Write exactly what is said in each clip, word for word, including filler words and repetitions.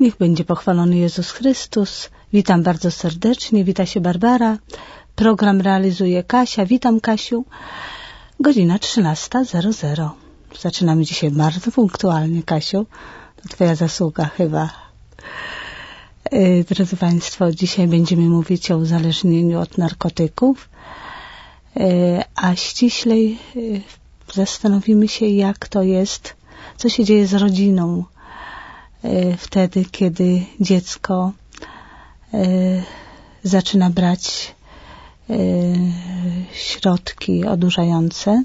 Niech będzie pochwalony Jezus Chrystus. Witam bardzo serdecznie. Wita się Barbara. Program realizuje Kasia. Witam, Kasiu. Godzina trzynasta zero zero. Zaczynamy dzisiaj bardzo punktualnie, Kasiu. To twoja zasługa chyba. Yy, drodzy Państwo, dzisiaj będziemy mówić o uzależnieniu od narkotyków, yy, a ściślej yy, zastanowimy się, jak to jest, co się dzieje z rodziną yy, wtedy, kiedy dziecko yy, zaczyna brać yy, środki odurzające.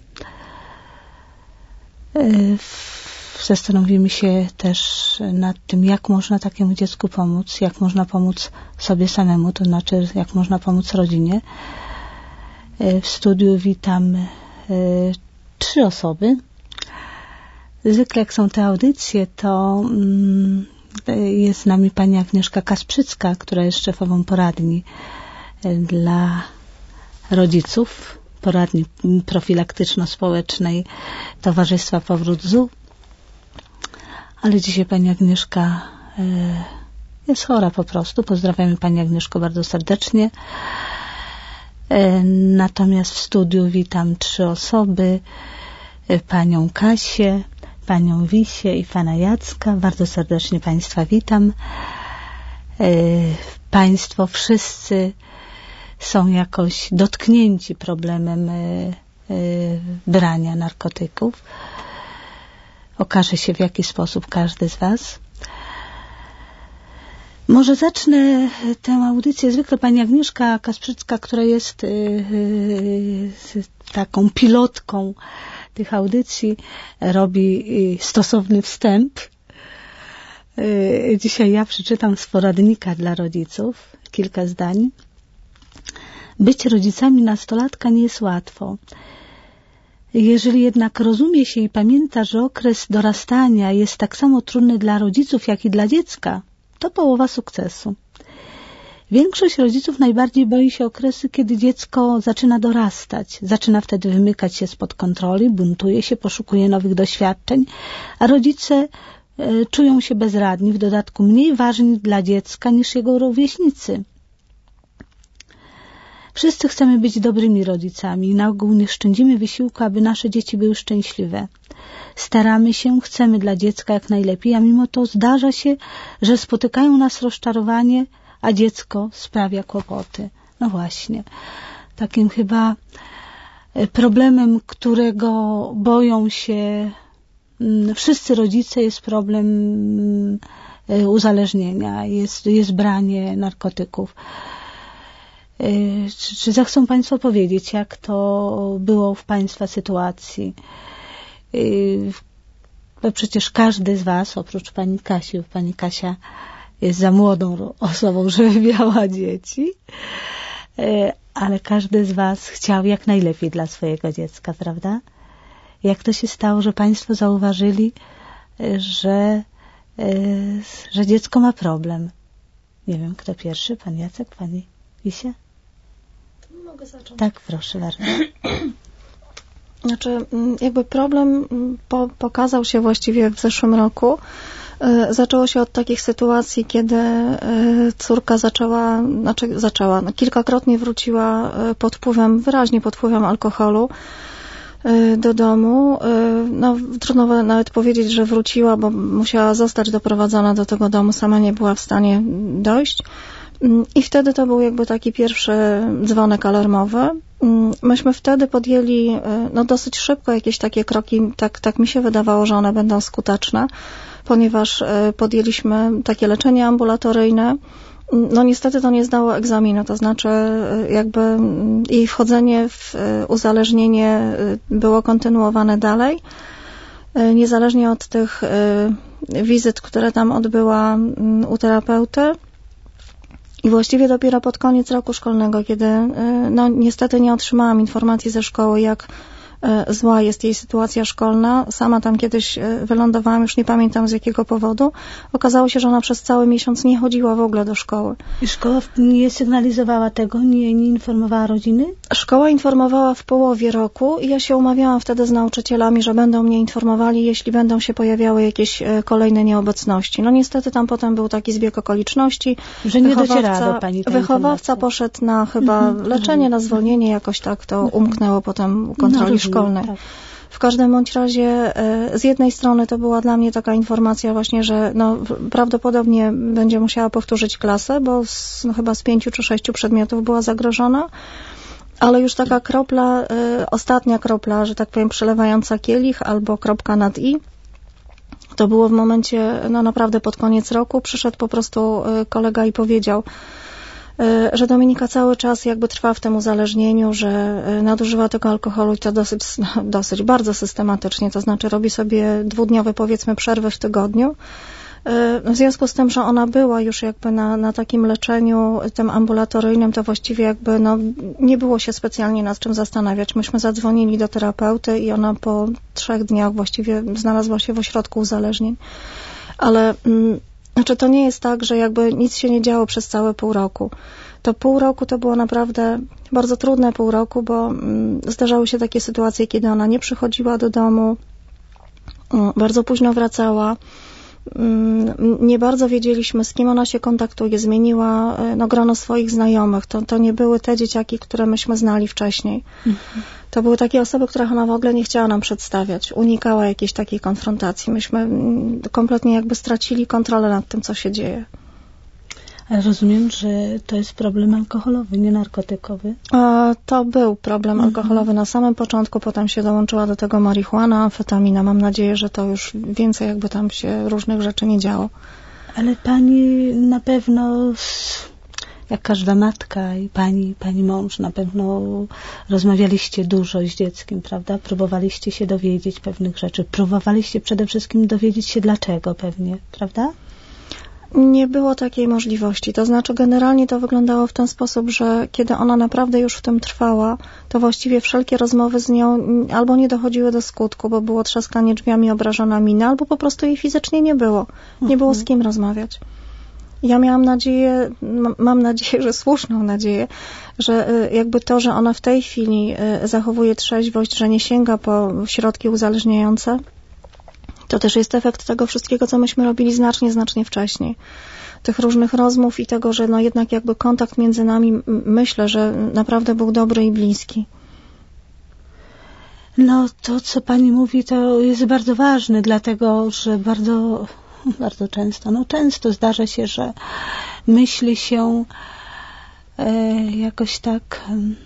Yy, Zastanowimy się też nad tym, jak można takiemu dziecku pomóc, jak można pomóc sobie samemu, to znaczy jak można pomóc rodzinie. W studiu witam y, trzy osoby. Zwykle jak są te audycje, to y, jest z nami pani Agnieszka Kasprzycka, która jest szefową poradni y, dla rodziców, poradni profilaktyczno-społecznej Towarzystwa Powrót Z U. Ale dzisiaj pani Agnieszka y, jest chora po prostu. Pozdrawiamy pani Agnieszko bardzo serdecznie. Y, natomiast w studiu witam trzy osoby. Y, panią Kasię, panią Wisię i pana Jacka. Bardzo serdecznie państwa witam. Y, państwo wszyscy są jakoś dotknięci problemem y, y, brania narkotyków. Okaże się, w jaki sposób każdy z was. Może zacznę tę audycję. Zwykle pani Agnieszka Kasprzycka, która jest yy, yy, taką pilotką tych audycji, robi yy, stosowny wstęp. Yy, dzisiaj ja przeczytam z poradnika dla rodziców kilka zdań. Być rodzicami nastolatka nie jest łatwo. Jeżeli jednak rozumie się i pamięta, że okres dorastania jest tak samo trudny dla rodziców, jak i dla dziecka, to połowa sukcesu. Większość rodziców najbardziej boi się okresu, kiedy dziecko zaczyna dorastać. Zaczyna wtedy wymykać się spod kontroli, buntuje się, poszukuje nowych doświadczeń, a rodzice e, czują się bezradni, w dodatku mniej ważni dla dziecka niż jego rówieśnicy. Wszyscy chcemy być dobrymi rodzicami i na ogół nie szczędzimy wysiłku, aby nasze dzieci były szczęśliwe. Staramy się, chcemy dla dziecka jak najlepiej, a mimo to zdarza się, że spotykają nas rozczarowanie, a dziecko sprawia kłopoty. No właśnie, takim chyba problemem, którego boją się wszyscy rodzice, jest problem uzależnienia, jest, jest branie narkotyków. Czy, czy zechcą Państwo powiedzieć, jak to było w Państwa sytuacji? Bo przecież każdy z Was, oprócz Pani Kasi, bo Pani Kasia jest za młodą osobą, żeby miała dzieci, ale każdy z Was chciał jak najlepiej dla swojego dziecka, prawda? Jak to się stało, że Państwo zauważyli, że, że dziecko ma problem? Nie wiem, kto pierwszy? Pan Jacek, Pani Wisia? Mogę zacząć. Tak, proszę bardzo. Znaczy, jakby problem po, pokazał się właściwie w zeszłym roku. Zaczęło się od takich sytuacji, kiedy córka zaczęła, znaczy zaczęła, no, kilkakrotnie wróciła pod wpływem, wyraźnie pod wpływem alkoholu do domu. No, trudno nawet powiedzieć, że wróciła, bo musiała zostać doprowadzona do tego domu, sama nie była w stanie dojść. I wtedy to był jakby taki pierwszy dzwonek alarmowy. Myśmy wtedy podjęli no dosyć szybko jakieś takie kroki, tak, tak mi się wydawało, że one będą skuteczne, ponieważ podjęliśmy takie leczenie ambulatoryjne. No niestety to nie zdało egzaminu, to znaczy jakby jej wchodzenie w uzależnienie było kontynuowane dalej, niezależnie od tych wizyt, które tam odbyła u terapeuty. I właściwie dopiero pod koniec roku szkolnego, kiedy no niestety nie otrzymałam informacji ze szkoły, jak zła jest jej sytuacja szkolna. Sama tam kiedyś wylądowałam, już nie pamiętam z jakiego powodu. Okazało się, że ona przez cały miesiąc nie chodziła w ogóle do szkoły. I szkoła nie sygnalizowała tego, nie, nie informowała rodziny? Szkoła informowała w połowie roku i ja się umawiałam wtedy z nauczycielami, że będą mnie informowali, jeśli będą się pojawiały jakieś kolejne nieobecności. No niestety tam potem był taki zbieg okoliczności, że nie dociera do pani ta wychowawca poszedł na chyba mm-hmm. leczenie, na zwolnienie, jakoś tak to umknęło potem u kontroli no, szkolnej. Tak. W każdym bądź razie z jednej strony to była dla mnie taka informacja właśnie, że no, prawdopodobnie będzie musiała powtórzyć klasę, bo z, no, chyba z pięciu czy sześciu przedmiotów była zagrożona, ale już taka kropla, y, ostatnia kropla, że tak powiem, przelewająca kielich albo kropka nad i, to było w momencie, no naprawdę pod koniec roku, przyszedł po prostu kolega i powiedział, że Dominika cały czas jakby trwa w tym uzależnieniu, że nadużywa tego alkoholu i to dosyć, dosyć bardzo systematycznie, to znaczy robi sobie dwudniowe powiedzmy przerwy w tygodniu. W związku z tym, że ona była już jakby na, na takim leczeniu tym ambulatoryjnym, to właściwie jakby no, nie było się specjalnie nad czym zastanawiać. Myśmy zadzwonili do terapeuty i ona po trzech dniach właściwie znalazła się w ośrodku uzależnień. Ale mm, znaczy to nie jest tak, że jakby nic się nie działo przez całe pół roku. To pół roku to było naprawdę bardzo trudne pół roku, bo mm, zdarzały się takie sytuacje, kiedy ona nie przychodziła do domu, mm, bardzo późno wracała. Nie bardzo wiedzieliśmy, z kim ona się kontaktuje, zmieniła no, grono swoich znajomych. To, to nie były te dzieciaki, które myśmy znali wcześniej. Mhm. To były takie osoby, których ona w ogóle nie chciała nam przedstawiać. Unikała jakiejś takiej konfrontacji. Myśmy kompletnie jakby stracili kontrolę nad tym, co się dzieje. Ale rozumiem, że to jest problem alkoholowy, nie narkotykowy. A, to był problem mhm. alkoholowy na samym początku, potem się dołączyła do tego marihuana, amfetamina. Mam nadzieję, że to już więcej jakby tam się różnych rzeczy nie działo. Ale pani na pewno, jak każda matka i pani, pani mąż, na pewno rozmawialiście dużo z dzieckiem, prawda? Próbowaliście się dowiedzieć pewnych rzeczy. Próbowaliście przede wszystkim dowiedzieć się dlaczego pewnie, prawda? Nie było takiej możliwości. To znaczy generalnie to wyglądało w ten sposób, że kiedy ona naprawdę już w tym trwała, to właściwie wszelkie rozmowy z nią albo nie dochodziły do skutku, bo było trzaskanie drzwiami, obrażona mina, albo po prostu jej fizycznie nie było. Nie było z kim rozmawiać. Ja miałam nadzieję, mam nadzieję, że słuszną nadzieję, że jakby to, że ona w tej chwili zachowuje trzeźwość, że nie sięga po środki uzależniające, to też jest efekt tego wszystkiego, co myśmy robili znacznie, znacznie wcześniej. Tych różnych rozmów i tego, że no jednak jakby kontakt między nami, myślę, że naprawdę był dobry i bliski. No to, co pani mówi, to jest bardzo ważne, dlatego, że bardzo, bardzo często, no często zdarza się, że myśli się e, jakoś tak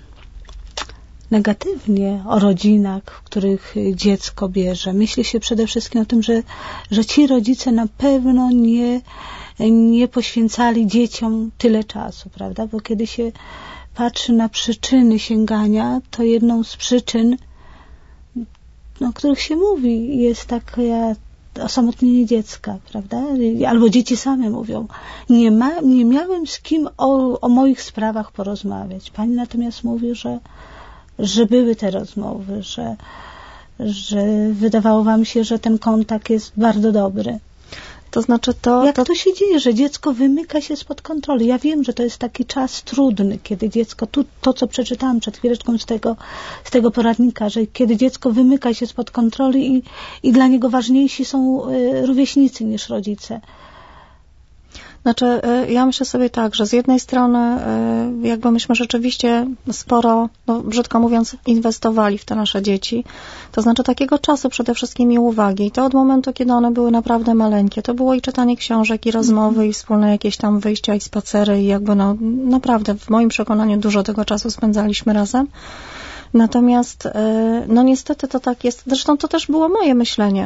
negatywnie o rodzinach, w których dziecko bierze. Myśli się przede wszystkim o tym, że, że ci rodzice na pewno nie, nie poświęcali dzieciom tyle czasu, prawda? Bo kiedy się patrzy na przyczyny sięgania, to jedną z przyczyn, no, o których się mówi, jest takie osamotnienie dziecka, prawda? Albo dzieci same mówią, nie, ma, nie miałem z kim o, o moich sprawach porozmawiać. Pani natomiast mówi, że że były te rozmowy, że, że wydawało wam się, że ten kontakt jest bardzo dobry. To znaczy to... Jak to... to się dzieje, że dziecko wymyka się spod kontroli? Ja wiem, że to jest taki czas trudny, kiedy dziecko, tu, to co przeczytałam przed chwileczką z tego, z tego poradnika, że kiedy dziecko wymyka się spod kontroli i, i dla niego ważniejsi są y, rówieśnicy niż rodzice. Znaczy, ja myślę sobie tak, że z jednej strony jakby myśmy rzeczywiście sporo, no brzydko mówiąc, inwestowali w te nasze dzieci. To znaczy takiego czasu przede wszystkim i uwagi. I to od momentu, kiedy one były naprawdę maleńkie. To było i czytanie książek, i rozmowy, mm-hmm. i wspólne jakieś tam wyjścia, i spacery. I jakby no naprawdę w moim przekonaniu dużo tego czasu spędzaliśmy razem. Natomiast, no niestety to tak jest, zresztą to też było moje myślenie,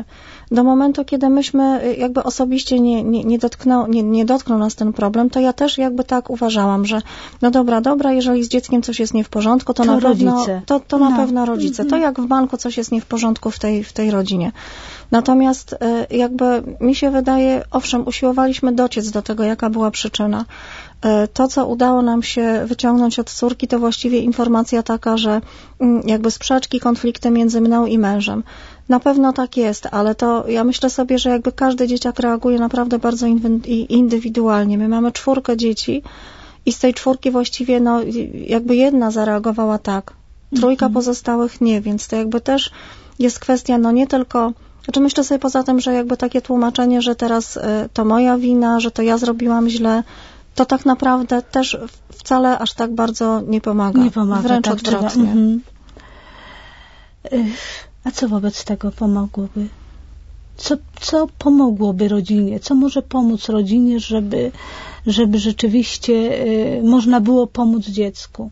do momentu, kiedy myśmy jakby osobiście nie, nie, nie, dotknął, nie, nie dotknął nas ten problem, to ja też jakby tak uważałam, że no dobra, dobra, jeżeli z dzieckiem coś jest nie w porządku, to, to na pewno rodzice. to, to na no. pewno rodzice. To jak w banku coś jest nie w porządku w tej, w tej rodzinie. Natomiast jakby mi się wydaje, owszem, usiłowaliśmy dociec do tego, jaka była przyczyna. To, co udało nam się wyciągnąć od córki, to właściwie informacja taka, że jakby sprzeczki, konflikty między mną i mężem. Na pewno tak jest, ale to ja myślę sobie, że jakby każdy dzieciak reaguje naprawdę bardzo indywidualnie. My mamy czwórkę dzieci i z tej czwórki właściwie no jakby jedna zareagowała tak, trójka mhm. pozostałych nie, więc to jakby też jest kwestia no nie tylko, znaczy myślę sobie poza tym, że jakby takie tłumaczenie, że teraz to moja wina, że to ja zrobiłam źle, to tak naprawdę też wcale aż tak bardzo nie pomaga. Nie pomaga. Wręcz tak, odwrotnie. Mhm. A co wobec tego pomogłoby? Co, co pomogłoby rodzinie? Co może pomóc rodzinie, żeby, żeby rzeczywiście y, można było pomóc dziecku?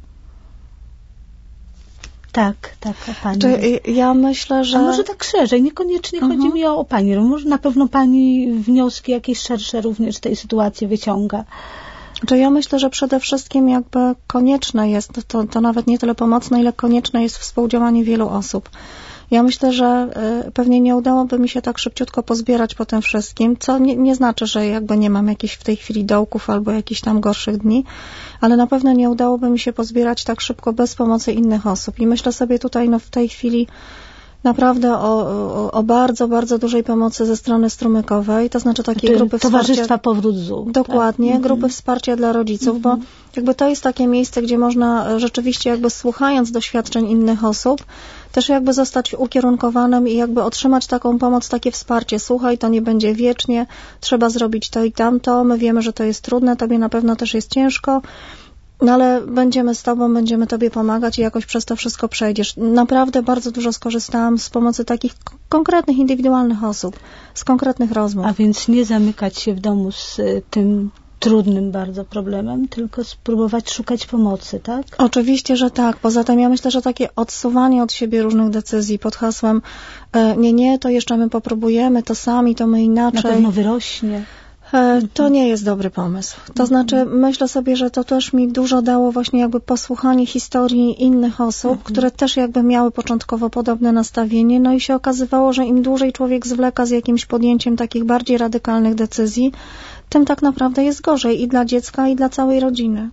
Tak, tak, pani. Czy ja myślę, że... A może tak szerzej, niekoniecznie uh-huh. chodzi mi o, o pani. Może na pewno pani wnioski jakieś szersze również z tej sytuacji wyciąga. Czy ja myślę, że przede wszystkim jakby konieczne jest, to, to nawet nie tyle pomocne, ile konieczne jest współdziałanie wielu osób. Ja myślę, że y, pewnie nie udałoby mi się tak szybciutko pozbierać po tym wszystkim, co nie, nie znaczy, że jakby nie mam jakichś w tej chwili dołków albo jakichś tam gorszych dni, ale na pewno nie udałoby mi się pozbierać tak szybko bez pomocy innych osób. I myślę sobie tutaj no w tej chwili naprawdę o, o, o bardzo, bardzo dużej pomocy ze strony strumykowej, to znaczy takiej Ty, grupy Towarzystwa wsparcia. Powrót Z U. Dokładnie, tak? grupy wsparcia dla rodziców, mm-hmm. bo jakby to jest takie miejsce, gdzie można rzeczywiście jakby słuchając doświadczeń innych osób, też jakby zostać ukierunkowanym i jakby otrzymać taką pomoc, takie wsparcie. Słuchaj, to nie będzie wiecznie, trzeba zrobić to i tamto, my wiemy, że to jest trudne, tobie na pewno też jest ciężko, no ale będziemy z tobą, będziemy tobie pomagać i jakoś przez to wszystko przejdziesz. Naprawdę bardzo dużo skorzystałam z pomocy takich konkretnych, indywidualnych osób, z konkretnych rozmów. A więc nie zamykać się w domu z tym trudnym bardzo problemem, tylko spróbować szukać pomocy, tak? Oczywiście, że tak. Poza tym ja myślę, że takie odsuwanie od siebie różnych decyzji pod hasłem nie, nie, to jeszcze my popróbujemy, to sami, to my inaczej. Na pewno wyrośnie. To nie jest dobry pomysł. To znaczy, myślę sobie, że to też mi dużo dało właśnie jakby posłuchanie historii innych osób, mhm. które też jakby miały początkowo podobne nastawienie, no i się okazywało, że im dłużej człowiek zwleka z jakimś podjęciem takich bardziej radykalnych decyzji, tym tak naprawdę jest gorzej i dla dziecka, i dla całej rodziny.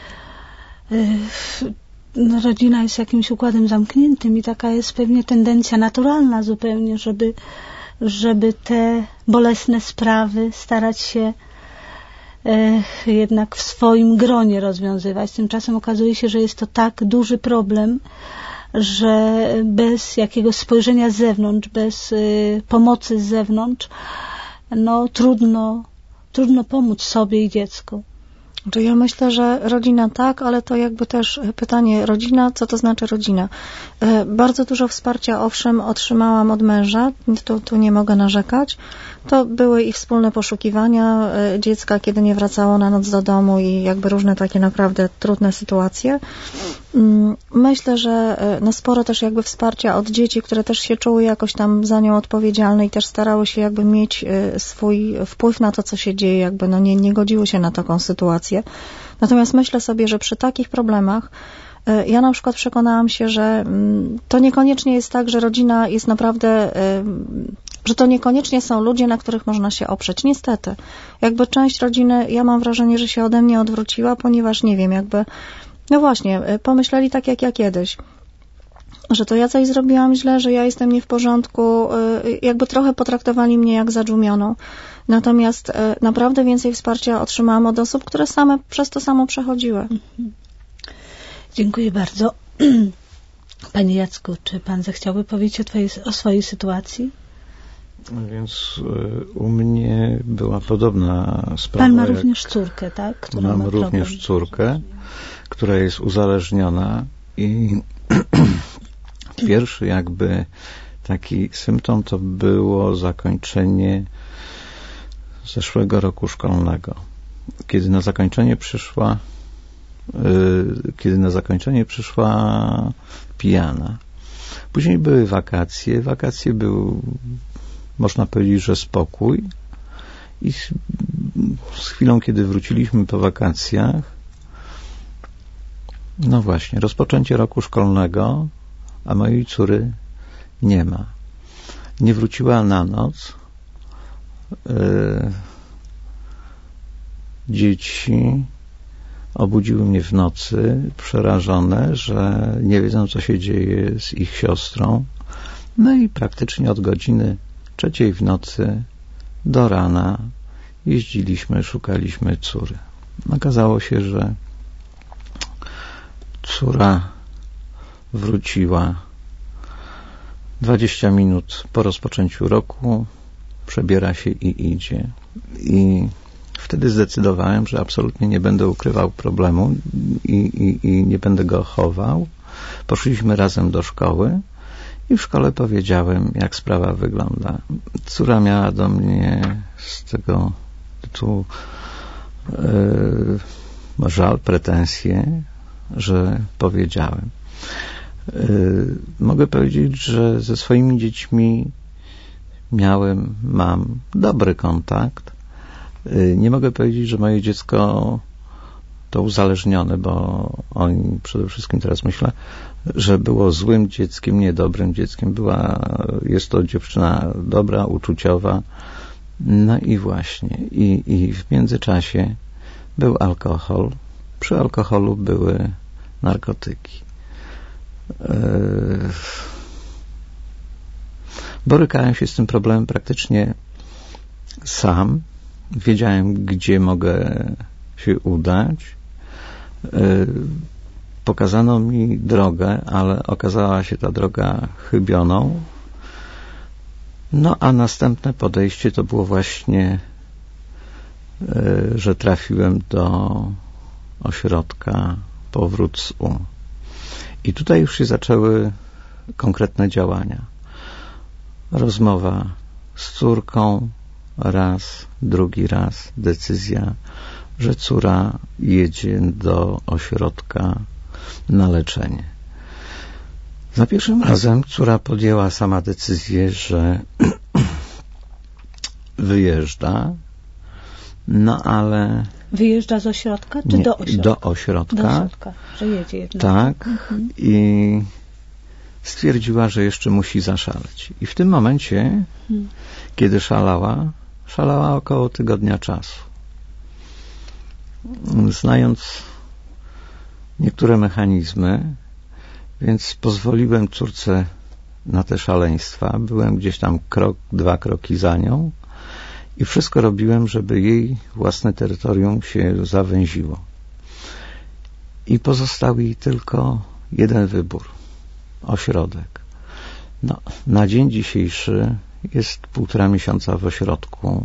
Rodzina jest jakimś układem zamkniętym i taka jest pewnie tendencja naturalna zupełnie, żeby żeby te bolesne sprawy starać się e, jednak w swoim gronie rozwiązywać. Tymczasem okazuje się, że jest to tak duży problem, że bez jakiegoś spojrzenia z zewnątrz, bez y, pomocy z zewnątrz, no trudno, trudno pomóc sobie i dziecku. Ja myślę, że rodzina tak, ale to jakby też pytanie rodzina, co to znaczy rodzina? Bardzo dużo wsparcia, owszem, otrzymałam od męża, tu, tu nie mogę narzekać. To były i wspólne poszukiwania dziecka, kiedy nie wracało na noc do domu i jakby różne takie naprawdę trudne sytuacje. Myślę, że no sporo też jakby wsparcia od dzieci, które też się czuły jakoś tam za nią odpowiedzialne i też starały się jakby mieć swój wpływ na to, co się dzieje, jakby no nie, nie godziły się na taką sytuację. Natomiast myślę sobie, że przy takich problemach ja na przykład przekonałam się, że to niekoniecznie jest tak, że rodzina jest naprawdę, że to niekoniecznie są ludzie, na których można się oprzeć. Niestety. Jakby część rodziny, ja mam wrażenie, że się ode mnie odwróciła, ponieważ nie wiem, jakby, no właśnie, pomyśleli tak jak ja kiedyś, że to ja coś zrobiłam źle, że ja jestem nie w porządku, jakby trochę potraktowali mnie jak zadżumioną. Natomiast naprawdę więcej wsparcia otrzymałam od osób, które same przez to samo przechodziły. Dziękuję bardzo. Panie Jacku, czy pan zechciałby powiedzieć o, twojej, o swojej sytuacji? Więc u mnie była podobna sprawa. Pan ma również córkę, tak? Która mam ma również problem. córkę, która jest uzależniona i pierwszy jakby taki symptom to było zakończenie zeszłego roku szkolnego. Kiedy na zakończenie przyszła kiedy na zakończenie przyszła pijana. Później były wakacje. Wakacje był, można powiedzieć, że spokój. I z, z chwilą, kiedy wróciliśmy po wakacjach, no właśnie, rozpoczęcie roku szkolnego, a mojej córy nie ma. Nie wróciła na noc. Yy, dzieci obudziły mnie w nocy, przerażone, że nie wiedzą, co się dzieje z ich siostrą. No i praktycznie od godziny trzeciej w nocy do rana jeździliśmy, szukaliśmy córy. Okazało się, że córa wróciła dwadzieścia minut po rozpoczęciu roku, przebiera się i idzie. I wtedy zdecydowałem, że absolutnie nie będę ukrywał problemu i, i, i nie będę go chował. Poszliśmy razem do szkoły i w szkole powiedziałem, jak sprawa wygląda. Córa miała do mnie z tego tytułu yy, żal, pretensje, że powiedziałem. Yy, mogę powiedzieć, że ze swoimi dziećmi miałem, mam dobry kontakt. Yy, nie mogę powiedzieć, że moje dziecko to uzależnione, bo oni przede wszystkim teraz myślę, że było złym dzieckiem, niedobrym dzieckiem. Była, jest to dziewczyna dobra, uczuciowa. No i właśnie. I, i w międzyczasie był alkohol. Przy alkoholu były narkotyki. Yy, borykałem się z tym problemem praktycznie sam. Wiedziałem, gdzie mogę się udać. Yy, pokazano mi drogę, ale okazała się ta droga chybioną. No a następne podejście to było właśnie, yy, że trafiłem do ośrodka Powrót z U. I tutaj już się zaczęły konkretne działania. Rozmowa z córką, raz, drugi raz, decyzja, że córa jedzie do ośrodka na leczenie. Za pierwszym razem córa podjęła sama decyzję, że wyjeżdża, no ale... Wyjeżdża z ośrodka, czy nie, do ośrodka? Do ośrodka. Do ośrodka, że jedzie jednak. Tak. Mhm. I stwierdziła, że jeszcze musi zaszaleć. I w tym momencie, mhm. kiedy szalała, szalała około tygodnia czasu. Znając niektóre mechanizmy, więc pozwoliłem córce na te szaleństwa. Byłem gdzieś tam krok, dwa kroki za nią i wszystko robiłem, żeby jej własne terytorium się zawęziło. I pozostał jej tylko jeden wybór. Ośrodek. No, na dzień dzisiejszy jest półtora miesiąca w ośrodku,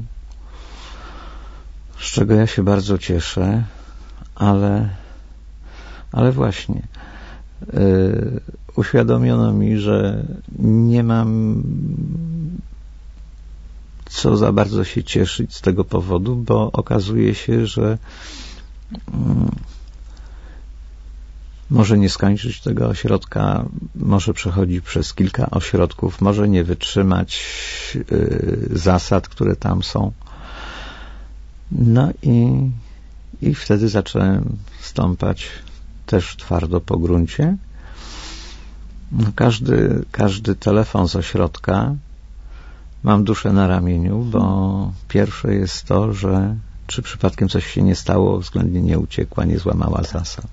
z czego ja się bardzo cieszę, ale, ale właśnie yy, uświadomiono mi, że nie mam co za bardzo się cieszyć z tego powodu, bo okazuje się, że yy, może nie skończyć tego ośrodka, może przechodzić przez kilka ośrodków, może nie wytrzymać yy, zasad, które tam są. No i, i wtedy zacząłem stąpać też twardo po gruncie. No każdy, każdy telefon z ośrodka mam duszę na ramieniu, bo pierwsze jest to, że czy przypadkiem coś się nie stało, względnie nie uciekła, nie złamała zasad.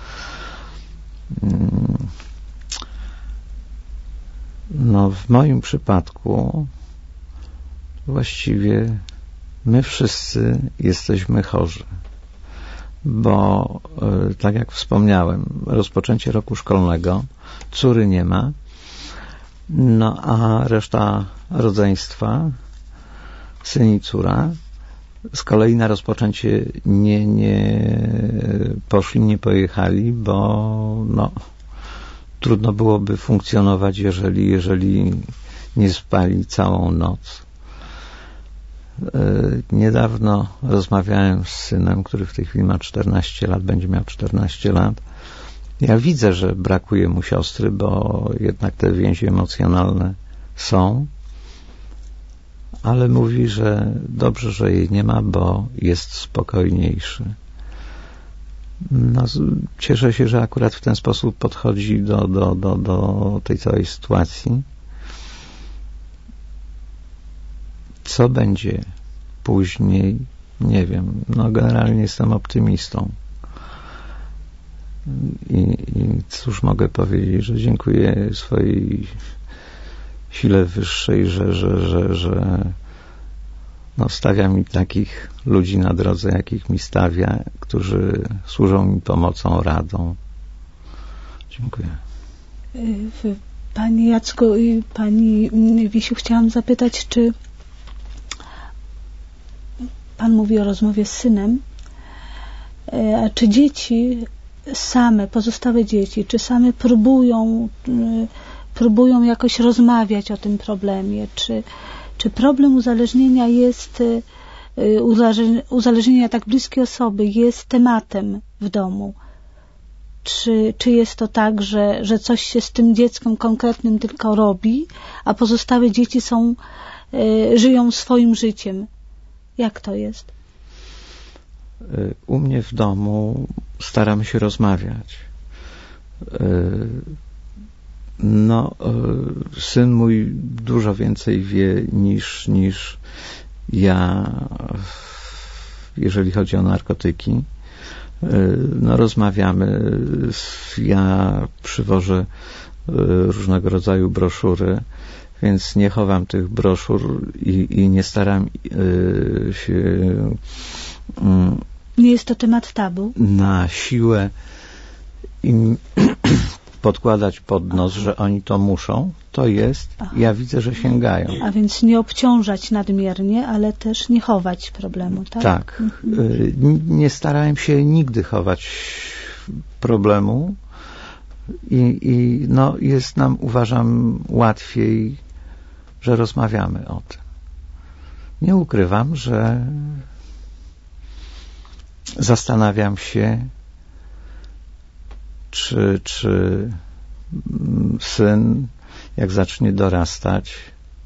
No w moim przypadku właściwie my wszyscy jesteśmy chorzy, bo tak jak wspomniałem, rozpoczęcie roku szkolnego, córy nie ma, no a reszta rodzeństwa, syn i córa, z kolei na rozpoczęcie nie, nie poszli, nie pojechali, bo no, trudno byłoby funkcjonować, jeżeli, jeżeli nie spali całą noc. Niedawno rozmawiałem z synem, który w tej chwili ma czternaście lat, będzie miał czternaście lat. Ja widzę, że brakuje mu siostry, bo jednak te więzi emocjonalne są. ale mówi, że dobrze, że jej nie ma, bo jest spokojniejszy. No, cieszę się, że akurat w ten sposób podchodzi do, do, do, do tej całej sytuacji. Co będzie później, nie wiem. No, generalnie jestem optymistą. I, i cóż mogę powiedzieć, że dziękuję swojej sile wyższej, że, że, że, że no, stawia mi takich ludzi na drodze, jakich mi stawia, którzy służą mi pomocą, radą. Dziękuję. Panie Jacku i Pani Wisiu, chciałam zapytać, czy Pan mówi o rozmowie z synem, a czy dzieci same, pozostałe dzieci, czy same próbują próbują jakoś rozmawiać o tym problemie, czy, czy problem uzależnienia jest uzależnienia tak bliskiej osoby jest tematem w domu, czy, czy jest to tak, że, że coś się z tym dzieckiem konkretnym tylko robi, a pozostałe dzieci są żyją swoim życiem. Jak to jest? U mnie w domu staramy się rozmawiać. No, syn mój dużo więcej wie niż, niż ja, jeżeli chodzi o narkotyki. No, rozmawiamy. Ja przywożę różnego rodzaju broszury, więc nie chowam tych broszur i, i nie staram się... Nie jest to temat tabu? Na siłę im podkładać pod nos, że oni to muszą, to jest, Aha. ja widzę, że sięgają. A więc nie obciążać nadmiernie, ale też nie chować problemu, tak? Tak. Mhm. Nie starałem się nigdy chować problemu i, i no, jest nam, uważam, łatwiej, że rozmawiamy o tym. Nie ukrywam, że zastanawiam się, czy, czy syn, jak zacznie dorastać,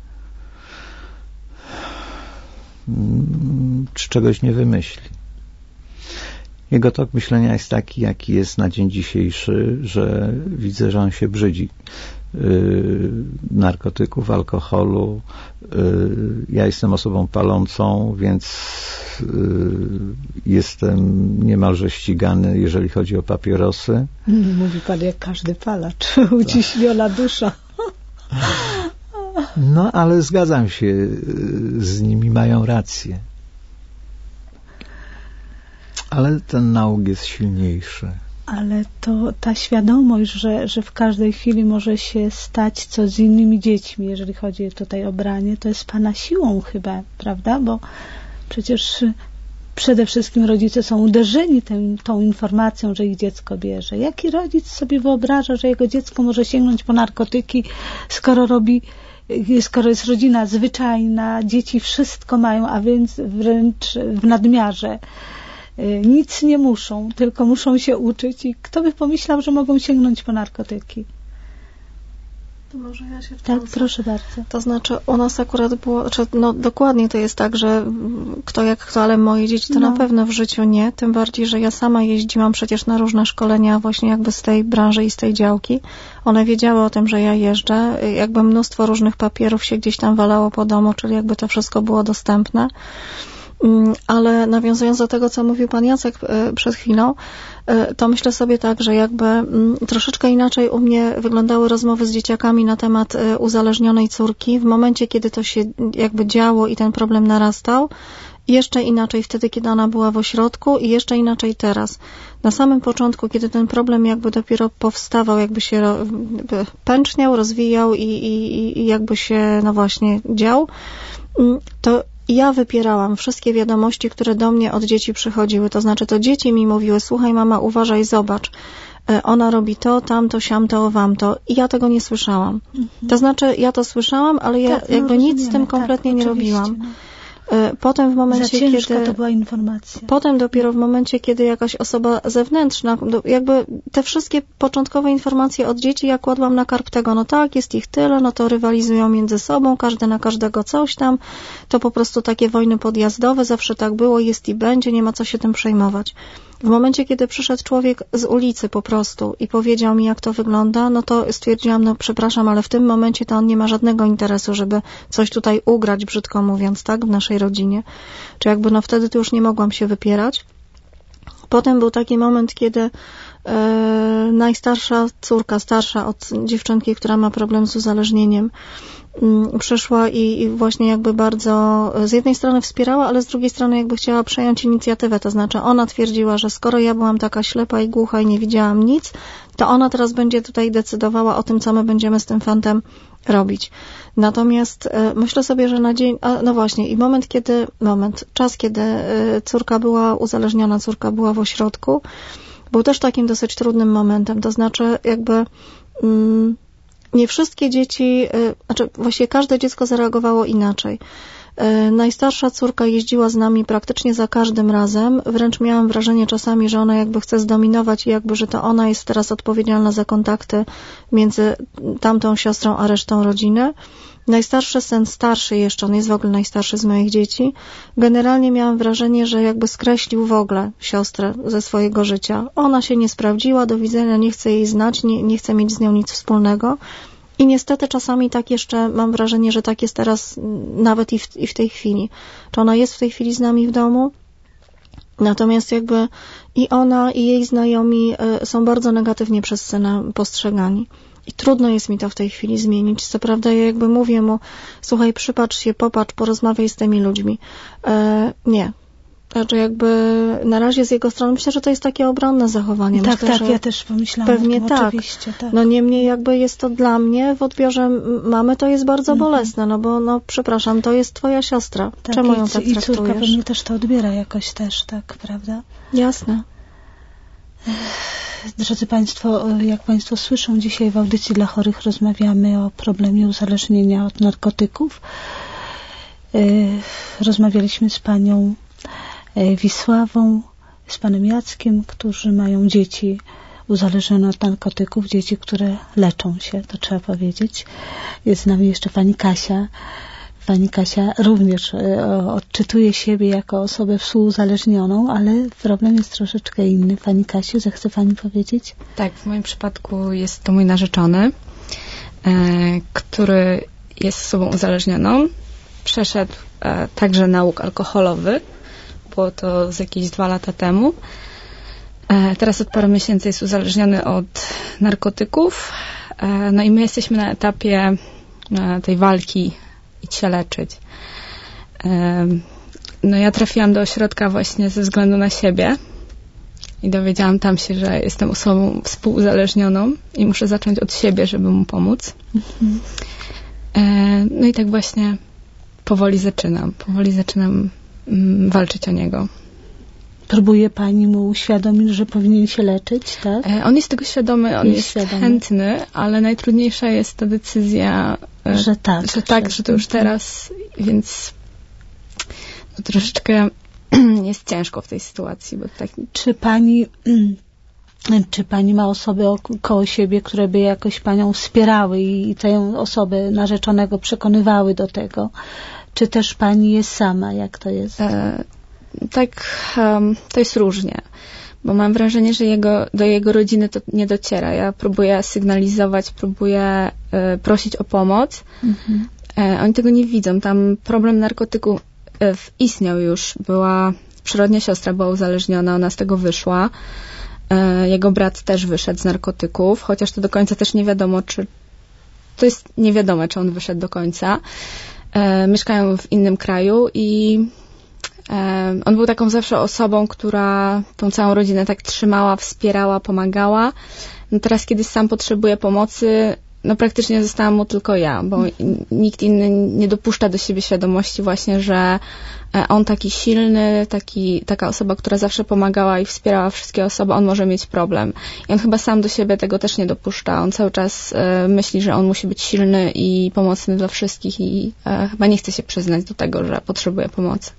czy czegoś nie wymyśli. Jego tok myślenia jest taki, jaki jest na dzień dzisiejszy, że widzę, że on się brzydzi yy, narkotyków, alkoholu. Yy, ja jestem osobą palącą, więc yy, jestem niemalże ścigany, jeżeli chodzi o papierosy. Mówi pan jak każdy palacz, uciśniona dusza. No, ale zgadzam się z nimi, mają rację. Ale ten nauk jest silniejszy. Ale to ta świadomość, że, że w każdej chwili może się stać coś z innymi dziećmi, jeżeli chodzi tutaj o branie, to jest Pana siłą chyba, prawda? Bo przecież przede wszystkim rodzice są uderzeni tym, tą informacją, że ich dziecko bierze. Jaki rodzic sobie wyobraża, że jego dziecko może sięgnąć po narkotyki, skoro robi, skoro jest rodzina zwyczajna, dzieci wszystko mają, a więc wręcz w nadmiarze. Nic nie muszą, tylko muszą się uczyć i kto by pomyślał, że mogą sięgnąć po narkotyki? To może ja się Tak, proszę bardzo. To znaczy u nas akurat było, znaczy, no dokładnie to jest tak, że kto jak kto, ale moje dzieci to no. na pewno w życiu nie, tym bardziej, że ja sama jeździłam przecież na różne szkolenia właśnie jakby z tej branży i z tej działki. One wiedziały o tym, że ja jeżdżę, jakby mnóstwo różnych papierów się gdzieś tam walało po domu, czyli jakby to wszystko było dostępne. Ale nawiązując do tego, co mówił pan Jacek przed chwilą, to myślę sobie tak, że jakby troszeczkę inaczej u mnie wyglądały rozmowy z dzieciakami na temat uzależnionej córki w momencie, kiedy to się jakby działo i ten problem narastał. Jeszcze inaczej wtedy, kiedy ona była w ośrodku i jeszcze inaczej teraz. Na samym początku, kiedy ten problem jakby dopiero powstawał, jakby się pęczniał, rozwijał i, i, i jakby się no właśnie dział, to ja wypierałam wszystkie wiadomości, które do mnie od dzieci przychodziły. To znaczy, to dzieci mi mówiły, słuchaj mama, uważaj, zobacz, ona robi to, tamto, siamto, owamto. I ja tego nie słyszałam. Mhm. To znaczy, ja to słyszałam, ale ja tak, jakby no, nic z tym kompletnie tak, nie robiłam. Potem w momencie, Za ciężka kiedy... to była informacja. Potem dopiero w momencie, kiedy jakaś osoba zewnętrzna, jakby te wszystkie początkowe informacje od dzieci ja kładłam na karp tego, no tak, jest ich tyle, no to rywalizują między sobą, każdy na każdego coś tam, to po prostu takie wojny podjazdowe, zawsze tak było, jest i będzie, nie ma co się tym przejmować. W momencie, kiedy przyszedł człowiek z ulicy po prostu i powiedział mi, jak to wygląda, no to stwierdziłam, no przepraszam, ale w tym momencie to on nie ma żadnego interesu, żeby coś tutaj ugrać, brzydko mówiąc, tak, w naszej rodzinie. Czy jakby, no wtedy to już nie mogłam się wypierać. Potem był taki moment, kiedy e, najstarsza córka, starsza od dziewczynki, która ma problem z uzależnieniem, przyszła i, i właśnie jakby bardzo z jednej strony wspierała, ale z drugiej strony jakby chciała przejąć inicjatywę, to znaczy ona twierdziła, że skoro ja byłam taka ślepa i głucha i nie widziałam nic, to ona teraz będzie tutaj decydowała o tym, co my będziemy z tym fantem robić. Natomiast e, myślę sobie, że na dzień, a, no właśnie i moment, kiedy, moment, czas, kiedy e, córka była uzależniona, córka była w ośrodku, był też takim dosyć trudnym momentem, to znaczy jakby mm, nie wszystkie dzieci, znaczy właściwie każde dziecko zareagowało inaczej. Najstarsza córka jeździła z nami praktycznie za każdym razem, wręcz miałam wrażenie czasami, że ona jakby chce zdominować i jakby, że to ona jest teraz odpowiedzialna za kontakty między tamtą siostrą a resztą rodziny. Najstarszy syn, starszy jeszcze, on jest w ogóle najstarszy z moich dzieci, generalnie miałam wrażenie, że jakby skreślił w ogóle siostrę ze swojego życia. Ona się nie sprawdziła, do widzenia, nie chcę jej znać, nie, nie chcę mieć z nią nic wspólnego. I niestety czasami tak jeszcze mam wrażenie, że tak jest teraz nawet i w, i w tej chwili. Czy ona jest w tej chwili z nami w domu? Natomiast jakby i ona, i jej znajomi są bardzo negatywnie przez syna postrzegani. I trudno jest mi to w tej chwili zmienić. Co prawda ja jakby mówię mu, słuchaj, przypatrz się, popatrz, porozmawiaj z tymi ludźmi. E, nie. Znaczy jakby na razie z jego strony myślę, że to jest takie obronne zachowanie. Tak, myślę, tak, ja też pomyślałam pewnie o tym, tak. oczywiście. Tak. No niemniej jakby jest to dla mnie w odbiorze mamy to jest bardzo Mhm. bolesne, no bo no przepraszam, to jest twoja siostra. Tak, Czemu i, ją tak i traktujesz? córka pewnie też to odbiera jakoś też, tak, prawda? Jasne. Drodzy Państwo, jak Państwo słyszą, dzisiaj w audycji dla chorych rozmawiamy o problemie uzależnienia od narkotyków. Rozmawialiśmy z panią Wisławą, z panem Jackiem, którzy mają dzieci uzależnione od narkotyków, dzieci, które leczą się, to trzeba powiedzieć. Jest z nami jeszcze pani Kasia. Pani Kasia również odczytuje siebie jako osobę współuzależnioną, ale problem jest troszeczkę inny. Pani Kasiu, zechce pani powiedzieć? Tak, w moim przypadku jest to mój narzeczony, e, który jest osobą uzależnioną. Przeszedł e, także nauk alkoholowy. Było to z jakieś dwa lata temu. E, teraz od paru miesięcy jest uzależniony od narkotyków. E, no i my jesteśmy na etapie e, tej walki idź się leczyć. No ja trafiłam do ośrodka właśnie ze względu na siebie i dowiedziałam tam się, że jestem osobą współuzależnioną i muszę zacząć od siebie, żeby mu pomóc. Mhm. No i tak właśnie powoli zaczynam. Powoli zaczynam walczyć o niego. Próbuje pani mu uświadomić, że powinien się leczyć, tak? On jest tego świadomy, on jest, jest świadomy. chętny, ale najtrudniejsza jest ta decyzja, że tak, że, tak, że, że to już teraz, więc no, troszeczkę jest ciężko w tej sytuacji. Bo tak... Czy pani czy pani ma osoby koło siebie, które by jakoś panią wspierały i tę osobę narzeczonego przekonywały do tego? Czy też pani jest sama? Jak to jest? E, tak, um, to jest różnie. Bo mam wrażenie, że jego, do jego rodziny to nie dociera. Ja próbuję sygnalizować, próbuję y, prosić o pomoc. Mhm. E, oni tego nie widzą. Tam problem narkotyku y, istniał już. Była przyrodnia siostra, była uzależniona, ona z tego wyszła. E, jego brat też wyszedł z narkotyków, chociaż to do końca też nie wiadomo, czy... To jest niewiadome, czy on wyszedł do końca. E, mieszkają w innym kraju i on był taką zawsze osobą, która tą całą rodzinę tak trzymała, wspierała, pomagała. No teraz, kiedy sam potrzebuje pomocy, no praktycznie zostałam mu tylko ja, bo nikt inny nie dopuszcza do siebie świadomości właśnie, że on taki silny, taki, taka osoba, która zawsze pomagała i wspierała wszystkie osoby, on może mieć problem. I on chyba sam do siebie tego też nie dopuszcza. On cały czas e, myśli, że on musi być silny i pomocny dla wszystkich i e, chyba nie chce się przyznać do tego, że potrzebuje pomocy.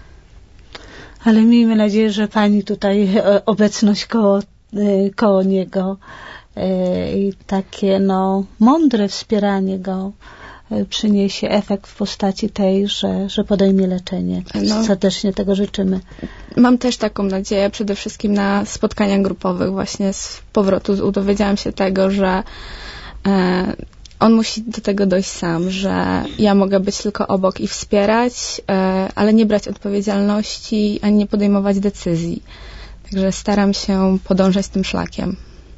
Ale miejmy nadzieję, że pani tutaj obecność koło, koło niego i takie no mądre wspieranie go przyniesie efekt w postaci tej, że, że podejmie leczenie. No, serdecznie tego życzymy. Mam też taką nadzieję, przede wszystkim na spotkaniach grupowych właśnie z powrotu dowiedziałam się tego, że e, on musi do tego dojść sam, że ja mogę być tylko obok i wspierać, e, ale nie brać odpowiedzialności, ani nie podejmować decyzji. Także staram się podążać tym szlakiem.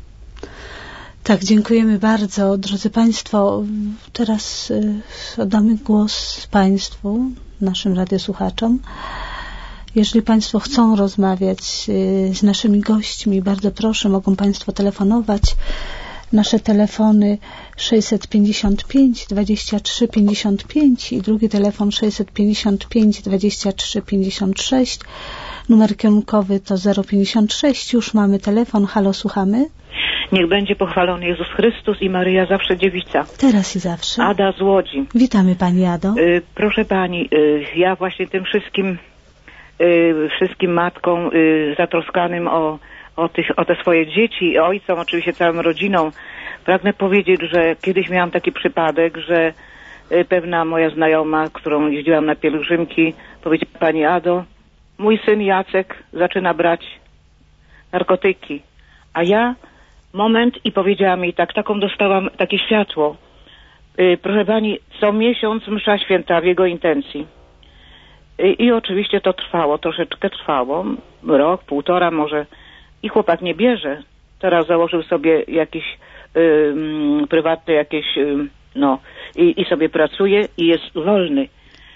Tak, dziękujemy bardzo. Drodzy Państwo, teraz oddamy głos Państwu, naszym radiosłuchaczom. Jeżeli Państwo chcą rozmawiać z naszymi gośćmi, bardzo proszę, mogą Państwo telefonować. Nasze telefony sześćset pięćdziesiąt pięć dwadzieścia trzy pięćdziesiąt pięć i drugi telefon sześćset pięćdziesiąt pięć dwadzieścia trzy pięćdziesiąt sześć. Numer kierunkowy to zero pięćdziesiąt sześć. Już mamy telefon. Halo, słuchamy. Niech będzie pochwalony Jezus Chrystus i Maryja zawsze dziewica. Teraz i zawsze. Ada z Łodzi. Witamy Pani Ado. Y, proszę Pani, y, ja właśnie tym wszystkim y, wszystkim matkom y, zatroskanym o, o, tych, o te swoje dzieci, ojcom, oczywiście całą rodziną, pragnę powiedzieć, że kiedyś miałam taki przypadek, że y, pewna moja znajoma, którą jeździłam na pielgrzymki, powiedziała: Pani Ado, mój syn Jacek zaczyna brać narkotyki, a ja moment i powiedziałam jej tak, taką dostałam, takie światło. Yy, proszę Pani, co miesiąc msza święta w jego intencji. Yy, I oczywiście to trwało, troszeczkę trwało, rok, półtora może. I chłopak nie bierze. Teraz założył sobie jakieś yy, prywatne jakieś, yy, no, i, i sobie pracuje i jest wolny.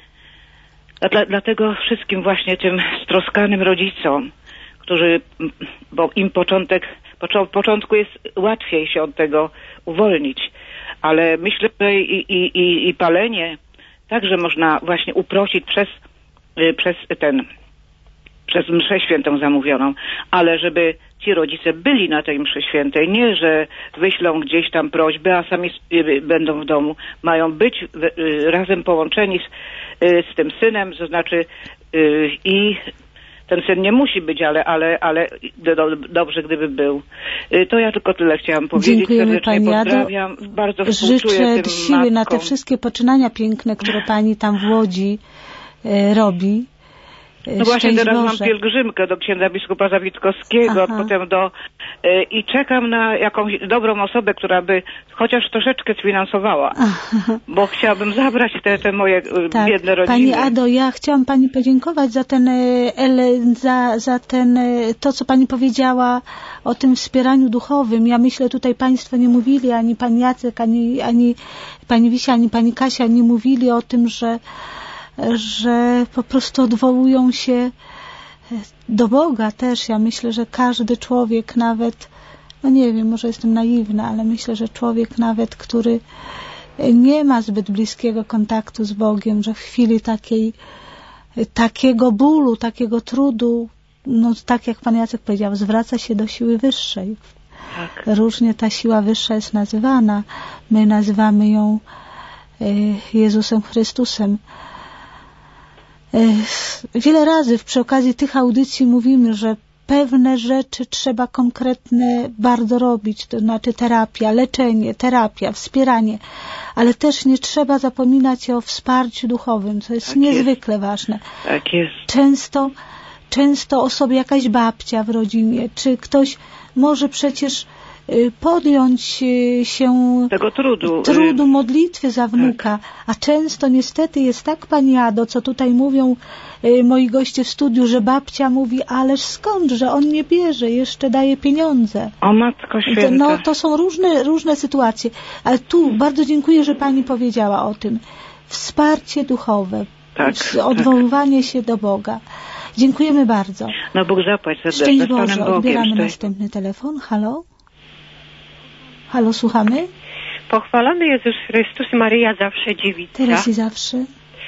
A dla, dlatego wszystkim właśnie tym stroskanym rodzicom, którzy, bo im początek, w początku jest łatwiej się od tego uwolnić, ale myślę, że i, i, i, i palenie także można właśnie uprościć przez, przez ten, przez mszę świętą zamówioną, ale żeby ci rodzice byli na tej mszy świętej, nie, że wyślą gdzieś tam prośbę, a sami będą w domu, mają być razem połączeni z, z tym synem, to znaczy i ten syn nie musi być, ale, ale, ale do, dobrze, gdyby był. To ja tylko tyle chciałam powiedzieć. Dziękujemy serdecznie Pani pozdrawiam. Ado. Bardzo współczuję Życzę tym siły matkom. na te wszystkie poczynania piękne, które Pani tam w Łodzi e, robi. No właśnie teraz Boże. mam pielgrzymkę do księdza biskupa Zawitkowskiego, Aha. potem do y, i czekam na jakąś dobrą osobę, która by chociaż troszeczkę sfinansowała, Aha. bo chciałabym zabrać te, te moje y, tak. biedne rodziny. Pani Ado, ja chciałam Pani podziękować za ten, za, za ten, to co Pani powiedziała o tym wspieraniu duchowym. Ja myślę, tutaj Państwo nie mówili, ani Pan Jacek, ani, ani Pani Wisia, ani Pani Kasia nie mówili o tym, że że po prostu odwołują się do Boga też. Ja myślę, że każdy człowiek nawet, no nie wiem, może jestem naiwna, ale myślę, że człowiek nawet, który nie ma zbyt bliskiego kontaktu z Bogiem, że w chwili takiej, takiego bólu, takiego trudu, no tak jak Pan Jacek powiedział, zwraca się do siły wyższej. Tak. Różnie ta siła wyższa jest nazywana. My nazywamy ją Jezusem Chrystusem. Wiele razy przy okazji tych audycji mówimy, że pewne rzeczy trzeba konkretne bardzo robić, to znaczy terapia, leczenie, terapia, wspieranie, ale też nie trzeba zapominać o wsparciu duchowym, co jest tak niezwykle jest. ważne. Tak jest. Często, często osobie jakaś babcia w rodzinie, czy ktoś może przecież podjąć się tego trudu, trudu modlitwy za wnuka, tak. a często niestety jest tak, Pani Ado, co tutaj mówią moi goście w studiu, że babcia mówi, ależ skąd, że on nie bierze, jeszcze daje pieniądze. O Matko Święta. No to są różne, różne sytuacje, ale tu bardzo dziękuję, że Pani powiedziała o tym. Wsparcie duchowe, tak, odwoływanie tak. się do Boga. Dziękujemy bardzo. No Bóg zapłać serdecznie. Szczęść z Panem Boże, Bogiem. odbieramy Szczęść. następny telefon. Halo? Halo, słuchamy? Pochwalony Jezus Chrystus, Maryja zawsze dziewica. Teraz i zawsze.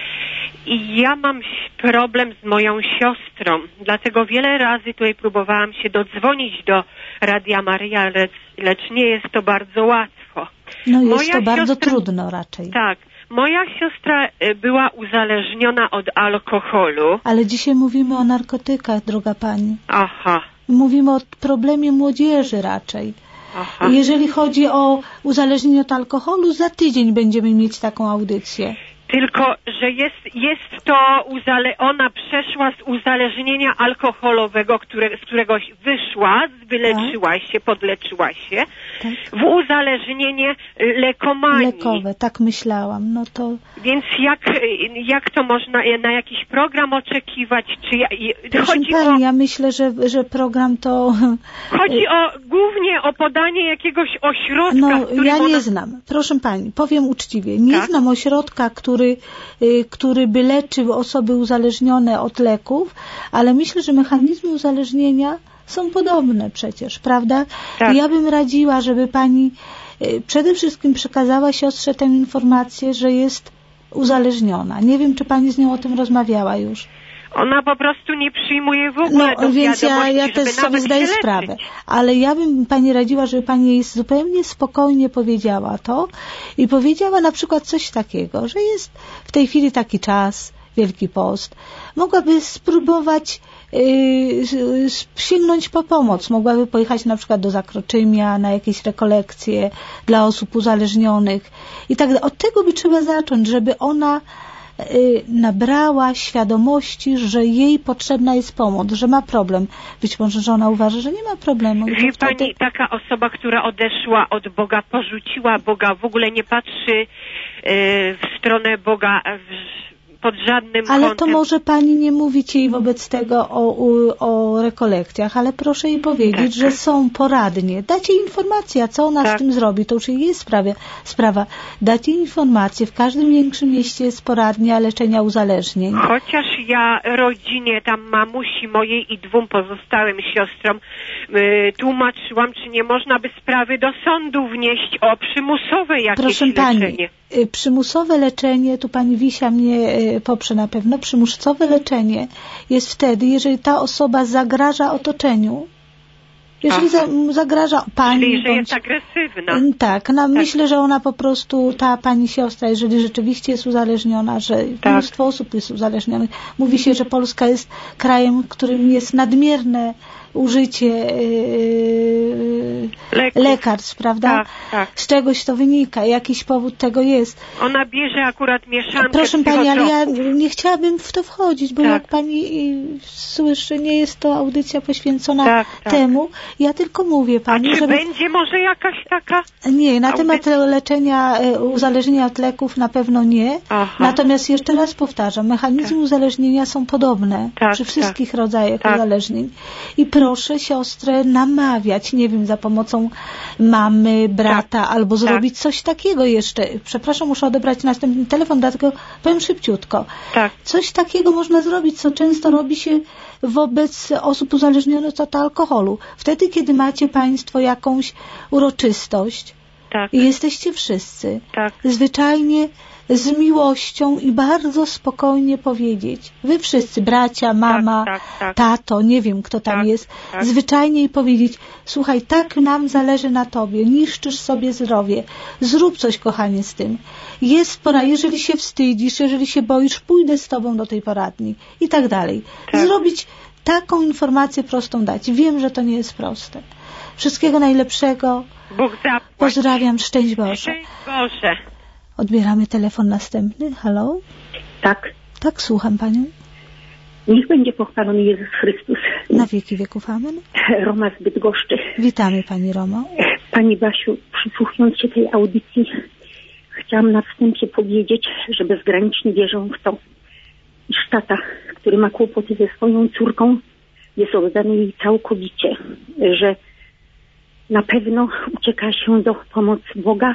I ja mam problem z moją siostrą, dlatego wiele razy tutaj próbowałam się dodzwonić do Radia Maryja, lecz, lecz nie jest to bardzo łatwo. No jest moja to bardzo siostra, trudno raczej. Tak. Moja siostra była uzależniona od alkoholu. Ale dzisiaj mówimy o narkotykach, droga pani. Aha. Mówimy o problemie młodzieży raczej. Aha. Jeżeli chodzi o uzależnienie od alkoholu, za tydzień będziemy mieć taką audycję. Tylko, że jest, jest to, uzale- ona przeszła z uzależnienia alkoholowego, które, z którego wyszła, wyleczyła się, podleczyła się, tak. w uzależnienie lekomanii. Lekowe, tak myślałam. No to... Więc jak, jak to można na jakiś program oczekiwać? Czy ja, Proszę chodzi pani, o, ja myślę, że, że program to... Chodzi o głównie o podanie jakiegoś ośrodka, No, ja nie ona... znam. Proszę pani, powiem uczciwie. Nie tak? znam ośrodka, który Który, który by leczył osoby uzależnione od leków, ale myślę, że mechanizmy uzależnienia są podobne przecież, prawda? Tak. Ja bym radziła, żeby pani przede wszystkim przekazała siostrze tę informację, że jest uzależniona. Nie wiem, czy pani z nią o tym rozmawiała już. Ona po prostu nie przyjmuje w ogóle No, do więc ja, ja żeby też sobie zdaję się sprawę. leczyć. Ale ja bym pani radziła, żeby pani jej zupełnie spokojnie powiedziała to i powiedziała na przykład coś takiego, że jest w tej chwili taki czas, Wielki Post. Mogłaby spróbować yy, sięgnąć po pomoc. Mogłaby pojechać na przykład do Zakroczymia na jakieś rekolekcje dla osób uzależnionych i tak dalej. Od tego by trzeba zacząć, żeby ona nabrała świadomości, że jej potrzebna jest pomoc, że ma problem. Być może, że ona uważa, że nie ma problemu. Wie wtedy... pani, taka osoba, która odeszła od Boga, porzuciła Boga, w ogóle nie patrzy yy, w stronę Boga w, pod żadnym ale kątem. to może pani nie mówić jej wobec tego o, o, o rekolekcjach, ale proszę jej powiedzieć, tak. że są poradnie. Dać jej informację, a co ona tak. z tym zrobi, to już jej jest sprawa. sprawa. Dać jej informację. W każdym większym mieście jest poradnia leczenia uzależnień. Chociaż ja rodzinie, tam mamusi mojej i dwóm pozostałym siostrom yy, tłumaczyłam, czy nie można by sprawy do sądu wnieść o przymusowe jakieś Proszę leczenie. Pani, przymusowe leczenie, tu pani Wisia mnie poprze na pewno, przymusowe leczenie jest wtedy, jeżeli ta osoba zagraża otoczeniu. Jeżeli za, zagraża pani... Czyli, że bądź, jest agresywna. Tak, no, tak, myślę, że ona po prostu, ta pani siostra, jeżeli rzeczywiście jest uzależniona, że tak. mnóstwo osób jest uzależnionych. Mówi się, że Polska jest krajem, w którym jest nadmierne użycie yy, lekarstw, prawda? Tak, tak. Z czegoś to wynika, jakiś powód tego jest. Ona bierze akurat mieszankę. Proszę pani, ale ja nie chciałabym w to wchodzić, bo tak. jak pani słyszy, nie jest to audycja poświęcona tak, tak. temu. Ja tylko mówię pani, A czy żeby... będzie może jakaś taka... Nie, na audycja? temat leczenia uzależnienia od leków na pewno nie. Aha. Natomiast jeszcze raz powtarzam, mechanizmy tak. uzależnienia są podobne tak, przy wszystkich tak. rodzajach tak. uzależnień. I proszę siostrę namawiać, nie wiem, za pomocą mamy, brata, tak. albo zrobić tak. coś takiego jeszcze. Przepraszam, muszę odebrać następny telefon, dlatego powiem szybciutko. Tak. Coś takiego można zrobić, co często robi się wobec osób uzależnionych od alkoholu. Wtedy, kiedy macie państwo jakąś uroczystość tak. i jesteście wszyscy, tak. zwyczajnie z miłością i bardzo spokojnie powiedzieć. Wy wszyscy, bracia, mama, tak, tak, tak. tato, nie wiem kto tam tak, jest, tak. zwyczajnie powiedzieć, słuchaj, tak nam zależy na tobie, niszczysz sobie zdrowie, zrób coś, kochanie, z tym. Jest pora, jeżeli się wstydzisz, jeżeli się boisz, pójdę z tobą do tej poradni i tak dalej. Tak. Zrobić taką informację prostą dać. Wiem, że to nie jest proste. Wszystkiego najlepszego. Bóg zapłać. Pozdrawiam, szczęść Boże. Szczęść Boże. Odbieramy telefon następny. Halo? Tak. Tak, słucham panią. Niech będzie pochwalony Jezus Chrystus. Na wieki wieków, amen. Roma z Bydgoszczy. Witamy pani Romo. Pani Basiu, przysłuchując się tej audycji, chciałam na wstępie powiedzieć, że bezgranicznie wierzę w to, iż tata, który ma kłopoty ze swoją córką, jest oddany jej całkowicie, że na pewno ucieka się do pomocy Boga,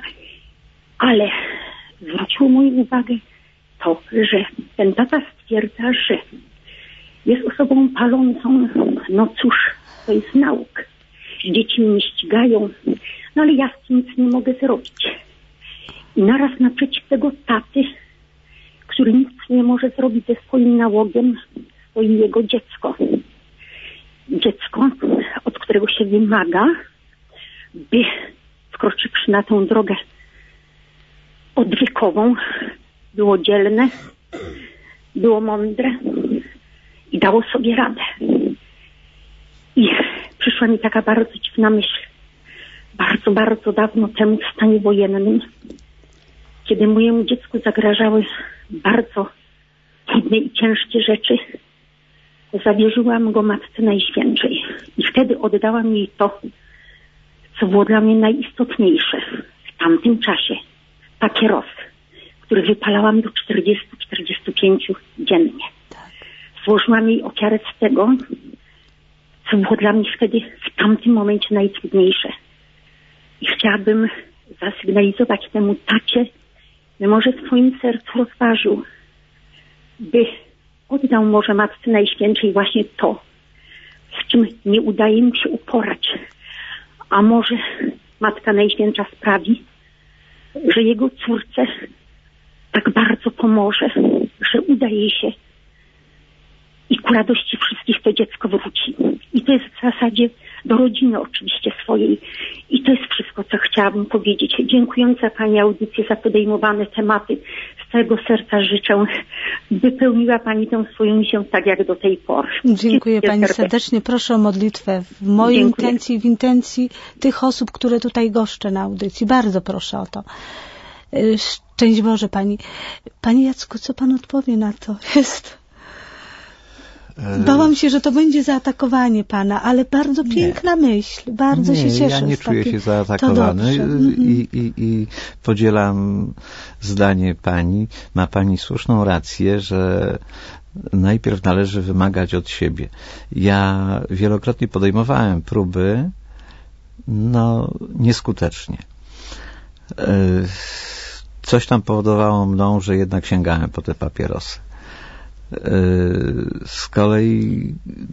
ale zwróciło moją uwagę to, że ten tata stwierdza, że jest osobą palącą. No cóż, to jest nauk. Dzieci mnie ścigają, no ale ja z tym nic nie mogę zrobić. I naraz naprzeciw tego taty, który nic nie może zrobić ze swoim nałogiem, stoi jego dziecko. Dziecko, od którego się wymaga, by wkroczywszy na tę drogę odwykową, było dzielne, było mądre i dało sobie radę. I przyszła mi taka bardzo dziwna myśl. Bardzo, bardzo dawno temu w stanie wojennym, kiedy mojemu dziecku zagrażały bardzo trudne i ciężkie rzeczy, zawierzyłam go Matce Najświętszej. I wtedy oddałam jej to, co było dla mnie najistotniejsze w tamtym czasie. Papierosy, który wypalałam do czterdziestu do czterdziestu pięciu dziennie. Złożyłam jej ofiarę z tego, co było dla mnie wtedy w tamtym momencie najtrudniejsze. I chciałabym zasygnalizować temu tacie, że może w swoim sercu rozważył, by oddał może Matce Najświętszej właśnie to, z czym nie udaje mi się uporać. A może Matka Najświętsza sprawi, że jego córce tak bardzo pomoże, że uda jej się i ku radości wszystkich to dziecko wróci. I to jest w zasadzie do rodziny oczywiście swojej. I to jest wszystko, co chciałabym powiedzieć. Dziękując za Pani audycję, za podejmowane tematy. Z całego serca życzę, by pełniła Pani tę swoją misję tak jak do tej pory. Dziękuję Pani serdecznie. serdecznie. Proszę o modlitwę w mojej Dziękuję. intencji, w intencji tych osób, które tutaj goszczę na audycji. Bardzo proszę o to. Szczęść Boże Pani. Panie Jacku, co Pan odpowie na to? Jest... Bałam się, że to będzie zaatakowanie Pana, ale bardzo piękna nie. myśl. Bardzo nie, się cieszę. Ja nie czuję takiej... się zaatakowany i, i, i podzielam zdanie Pani. Ma Pani słuszną rację, że najpierw należy wymagać od siebie. Ja wielokrotnie podejmowałem próby, no nieskutecznie. Coś tam powodowało mną, że jednak sięgałem po te papierosy. Z kolei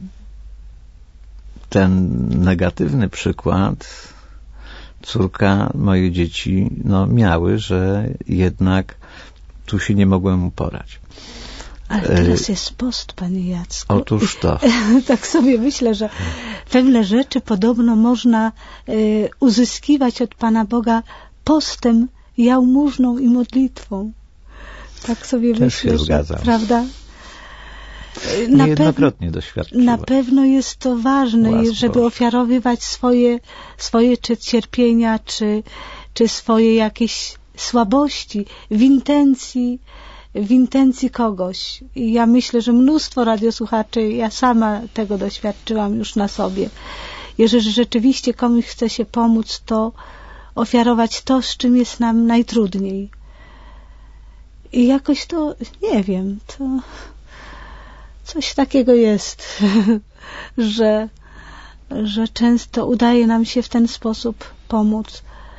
ten negatywny przykład córka, moje dzieci no, miały, że jednak tu się nie mogłem uporać. Ale teraz jest post, Panie Jacku. Otóż to. Tak sobie myślę, że pewne rzeczy podobno można y, uzyskiwać od Pana Boga postem, jałmużną i modlitwą. Tak sobie Też myślę, się że, zgadzam. prawda? Na Niejednokrotnie doświadczyłem. Na pewno jest to ważne, Łaskość. żeby ofiarowywać swoje, swoje czy cierpienia, czy, czy swoje jakieś słabości w intencji, w intencji kogoś. I ja myślę, że mnóstwo radiosłuchaczy, ja sama tego doświadczyłam już na sobie. Jeżeli rzeczywiście komuś chce się pomóc, to ofiarować to, z czym jest nam najtrudniej. I jakoś to, nie wiem, to coś takiego jest, że, że często udaje nam się w ten sposób pomóc.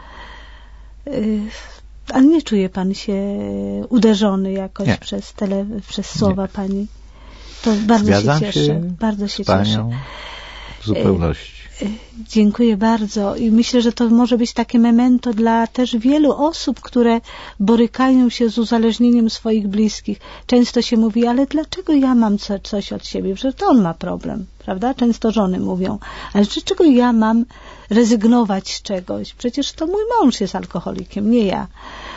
Ale nie czuje Pan się uderzony jakoś nie. przez tele, przez słowa nie. Pani? To bardzo Zgadzam się cieszę. Się bardzo się z Panią cieszę. W zupełności. Dziękuję bardzo i myślę, że to może być takie memento dla też wielu osób, które borykają się z uzależnieniem swoich bliskich. Często się mówi, ale dlaczego ja mam co, coś od siebie? Przecież to on ma problem, prawda? Często żony mówią, ale dlaczego ja mam rezygnować z czegoś? Przecież to mój mąż jest alkoholikiem, nie ja.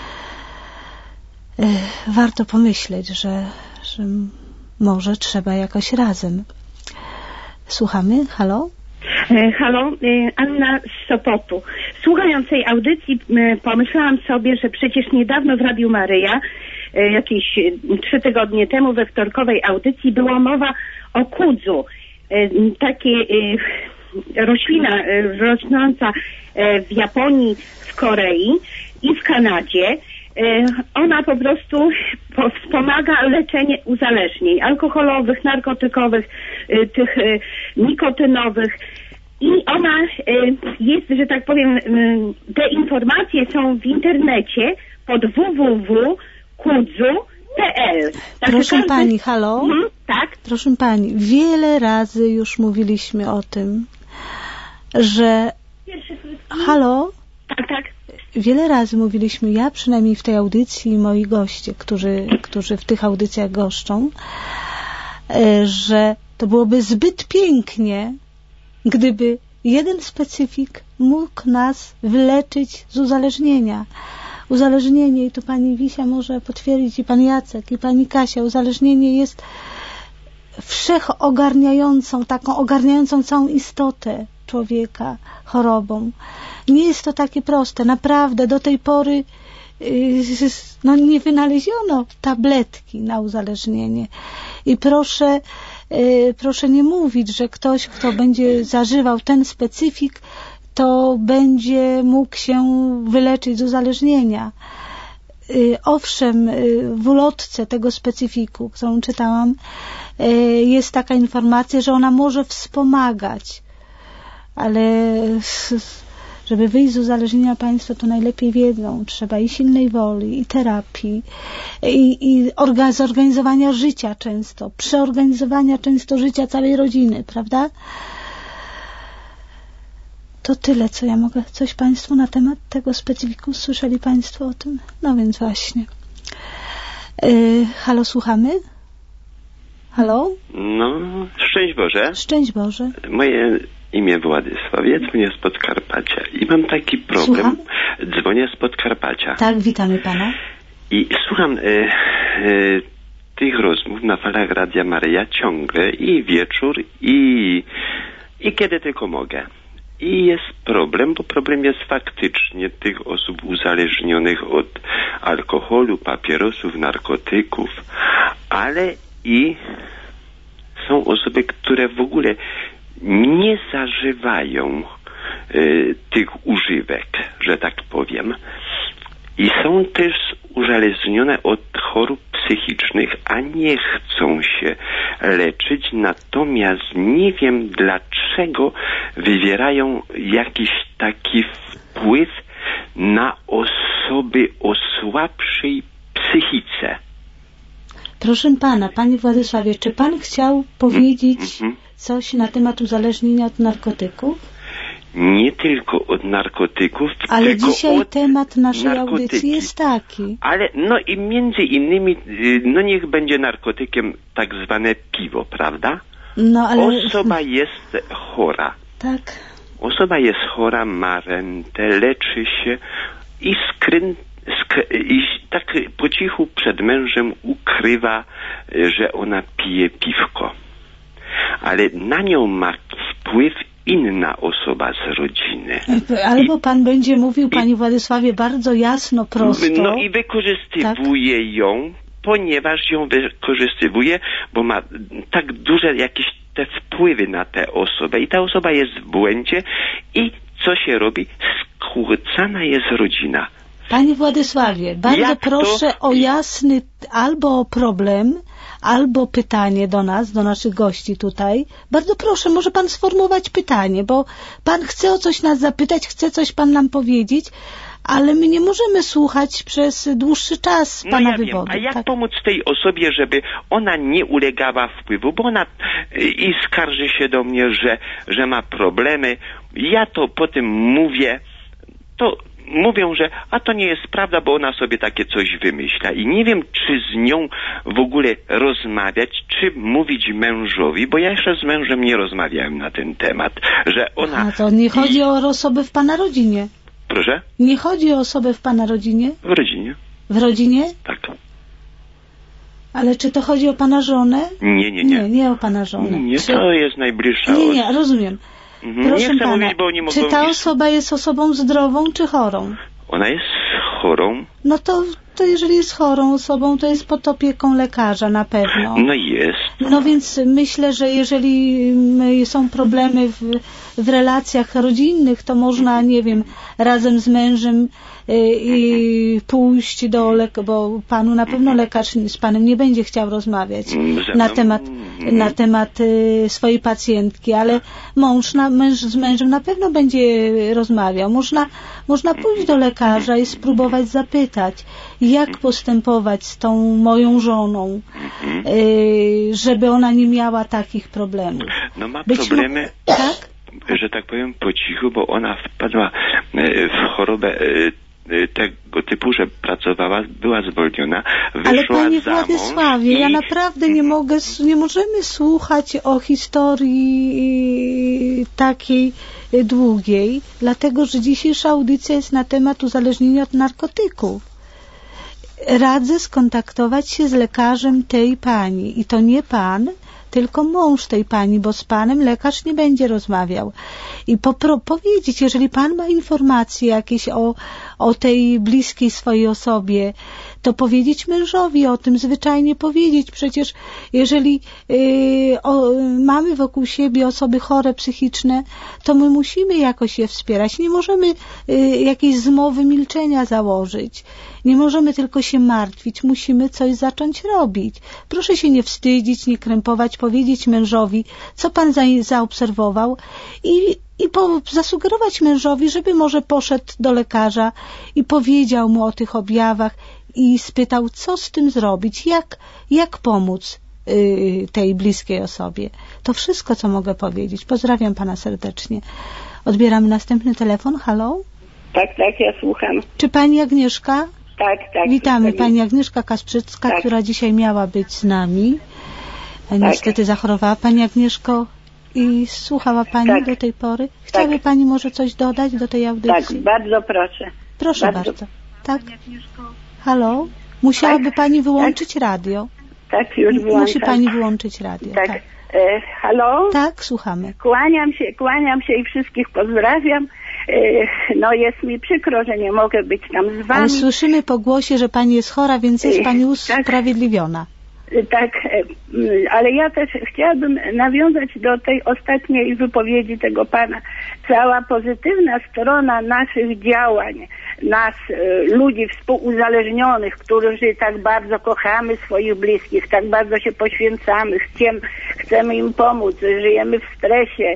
Warto pomyśleć, że, że może trzeba jakoś razem. Słuchamy? Halo? Halo, Anna z Sopotu. Słuchając tej audycji pomyślałam sobie, że przecież niedawno w Radiu Maryja, jakieś trzy tygodnie temu we wtorkowej audycji była mowa o kudzu. Takie roślina rosnąca w Japonii, w Korei i w Kanadzie. Ona po prostu wspomaga leczenie uzależnień alkoholowych, narkotykowych, tych nikotynowych. I ona jest, że tak powiem, te informacje są w internecie pod w w w kropka kudzu kropka p l. Tak, Proszę każdy... Pani, halo? Mhm, tak? Proszę Pani, wiele razy już mówiliśmy o tym, że... Halo? Tak, tak. wiele razy mówiliśmy, ja przynajmniej w tej audycji i moi goście, którzy, którzy w tych audycjach goszczą, że to byłoby zbyt pięknie, gdyby jeden specyfik mógł nas wyleczyć z uzależnienia. Uzależnienie, i tu pani Wisia może potwierdzić, i pan Jacek, i pani Kasia, uzależnienie jest wszechogarniającą, taką ogarniającą całą istotę człowieka chorobą. Nie jest to takie proste. Naprawdę do tej pory no, nie wynaleziono tabletki na uzależnienie. I proszę, proszę nie mówić, że ktoś, kto będzie zażywał ten specyfik, to będzie mógł się wyleczyć z uzależnienia. Owszem, w ulotce tego specyfiku, którą czytałam, jest taka informacja, że ona może wspomagać, ale żeby wyjść z uzależnienia, Państwo to najlepiej wiedzą, trzeba i silnej woli, i terapii, i, i orga, zorganizowania życia często, przeorganizowania często życia całej rodziny, prawda? To tyle, co ja mogę. Coś Państwu na temat tego specyfiku? Słyszeli Państwo o tym? No więc właśnie. Yy, halo, słuchamy? Halo? No, szczęść Boże. Szczęść Boże. Moje imię Władysław, ja dzwonię z Podkarpacia i mam taki problem. Słucham? Dzwonię z Podkarpacia. Tak, witamy Pana. I słucham y, y, tych rozmów na falach Radia Maryja ciągle i wieczór i, i kiedy tylko mogę. I jest problem, bo problem jest faktycznie tych osób uzależnionych od alkoholu, papierosów, narkotyków, ale i są osoby, które w ogóle nie zażywają y, tych używek, że tak powiem. I są też uzależnione od chorób psychicznych, a nie chcą się leczyć, natomiast nie wiem dlaczego wywierają jakiś taki wpływ na osoby o słabszej psychice. Proszę Pana, Panie Władysławie, czy Pan chciał powiedzieć mm-hmm. coś na temat uzależnienia od narkotyków? Nie tylko od narkotyków, ale tylko dzisiaj od temat naszej narkotyki. audycji jest taki. Ale no i między innymi, no niech będzie narkotykiem tak zwane piwo, prawda? No ale... Osoba jest chora. Tak. Osoba jest chora, ma rentę, leczy się i skryn, sk- i tak po cichu przed mężem ukrywa, że ona pije piwko. Ale na nią ma wpływ inna osoba z rodziny. Albo I, Pan będzie mówił, Panie Władysławie, bardzo jasno, prosto. No i wykorzystywuje tak? ją, ponieważ ją wykorzystywuje, bo ma tak duże jakieś te wpływy na tę osobę i ta osoba jest w błędzie i co się robi? Skłócana jest rodzina. Panie Władysławie, bardzo Jak proszę to... o jasny albo problem, albo pytanie do nas, do naszych gości tutaj. Bardzo proszę, może Pan sformułować pytanie, bo Pan chce o coś nas zapytać, chce coś Pan nam powiedzieć, ale my nie możemy słuchać przez dłuższy czas Pana no ja wywodu. Wiem. A jak tak? pomóc tej osobie, żeby ona nie ulegała wpływu, bo ona i skarży się do mnie, że, że ma problemy. Ja to potem mówię, to mówią, że a to nie jest prawda, bo ona sobie takie coś wymyśla. I nie wiem, czy z nią w ogóle rozmawiać, czy mówić mężowi, bo ja jeszcze z mężem nie rozmawiałem na ten temat, że ona... A to nie chodzi o osobę w Pana rodzinie. Proszę? Nie chodzi o osobę w Pana rodzinie? W rodzinie. W rodzinie? Tak. Ale czy to chodzi o Pana żonę? Nie, nie, nie. Nie, nie o Pana żonę. Nie, czy... to jest najbliższa Nie, nie, osoba. rozumiem. Mhm. Proszę Nie chcę Pana, mówić, bo nie mogą... czy ta osoba jest osobą zdrową, czy chorą? Ona jest chorą. No to, to jeżeli jest chorą osobą, to jest pod opieką lekarza na pewno. No jest. No więc myślę, że jeżeli są problemy w, w relacjach rodzinnych, to można, nie wiem, razem z mężem i pójść do lekarza, bo Panu na pewno lekarz z Panem nie będzie chciał rozmawiać na temat, na temat swojej pacjentki, ale mąż, na, męż z mężem na pewno będzie rozmawiał. Można, można pójść do lekarza i spróbować zapytać, jak postępować z tą moją żoną, żeby ona nie miała takich problemów. No ma Być problemy... mo- tak? że tak powiem po cichu, bo ona wpadła w chorobę tego typu, że pracowała, była zwolniona, wyszła Ale panie za mąż Władysławie, i... ja naprawdę nie mogę, nie możemy słuchać o historii takiej długiej, dlatego że dzisiejsza audycja jest na temat uzależnienia od narkotyków. Radzę skontaktować się z lekarzem tej pani i to nie pan, tylko mąż tej pani, bo z panem lekarz nie będzie rozmawiał. I popro- powiedzieć, jeżeli pan ma informacje jakieś o, o tej bliskiej swojej osobie, to powiedzieć mężowi o tym, zwyczajnie powiedzieć. Przecież jeżeli yy, o, mamy wokół siebie osoby chore psychiczne, to my musimy jakoś je wspierać. Nie możemy yy, jakiejś zmowy milczenia założyć. Nie możemy tylko się martwić. Musimy coś zacząć robić. Proszę się nie wstydzić, nie krępować, powiedzieć mężowi, co pan za, zaobserwował i I po, zasugerować mężowi, żeby może poszedł do lekarza i powiedział mu o tych objawach i spytał, co z tym zrobić, jak, jak pomóc y, tej bliskiej osobie. To wszystko, co mogę powiedzieć. Pozdrawiam pana serdecznie. Odbieramy następny telefon. Halo? Tak, tak, ja słucham. Czy pani Agnieszka? Tak, tak. Witamy. Pani Agnieszka Kasprzycka, tak, która dzisiaj miała być z nami. Niestety tak. zachorowała. Pani Agnieszko, i słuchała pani tak. do tej pory? Chciałaby tak. pani może coś dodać do tej audycji? Tak, bardzo proszę. Proszę bardzo. bardzo. Tak? Halo? Musiałaby tak? pani wyłączyć tak. radio. Tak, już wyłączam. Musi pani wyłączyć radio. Tak. tak. E, halo? Tak, słuchamy. Kłaniam się, kłaniam się i wszystkich pozdrawiam. E, no jest mi przykro, że nie mogę być tam z wami. Ale słyszymy po głosie, że pani jest chora, więc jest pani usprawiedliwiona. Tak, ale ja też chciałabym nawiązać do tej ostatniej wypowiedzi tego pana. Cała pozytywna strona naszych działań, nas, ludzi współuzależnionych, którzy tak bardzo kochamy swoich bliskich, tak bardzo się poświęcamy, chcemy, chcemy im pomóc, żyjemy w stresie.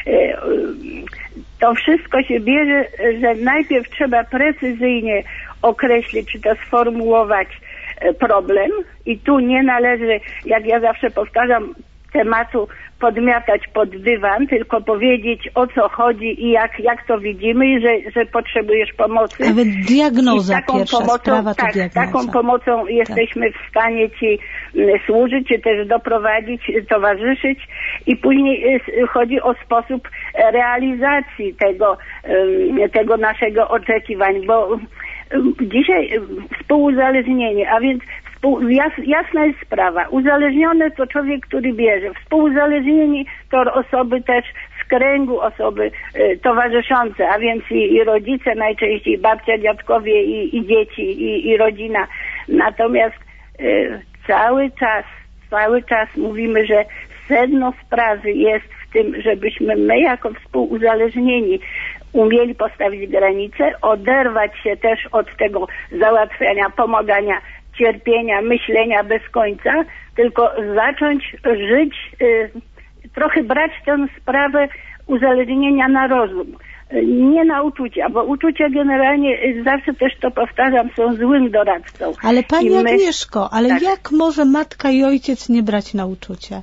To wszystko się bierze, że najpierw trzeba precyzyjnie określić, czy to sformułować problem i tu nie należy, jak ja zawsze powtarzam, tematu podmiatać pod dywan, tylko powiedzieć, o co chodzi i jak, jak to widzimy i że, że potrzebujesz pomocy. Nawet diagnoza I taką pierwsza pomocą, sprawa to tak, diagnoza. taką pomocą jesteśmy tak. w stanie ci służyć, czy też doprowadzić, towarzyszyć i później chodzi o sposób realizacji tego, tego naszego oczekiwań, bo dzisiaj współuzależnienie, a więc współ, jas, jasna jest sprawa. Uzależniony to człowiek, który bierze. Współuzależnieni to osoby też z kręgu, osoby y, towarzyszące, a więc i, i rodzice najczęściej, babcia, dziadkowie i, i dzieci i, i rodzina. Natomiast y, cały czas, cały czas mówimy, że sedno sprawy jest w tym, żebyśmy my jako współuzależnieni umieli postawić granice, oderwać się też od tego załatwiania, pomagania, cierpienia, myślenia bez końca, tylko zacząć żyć, y, trochę brać tę sprawę uzależnienia na rozum, y, nie na uczucia, bo uczucia generalnie, y, zawsze też to powtarzam, są złym doradcą. Ale pani my, Agnieszko, ale tak. jak może matka i ojciec nie brać na uczucia?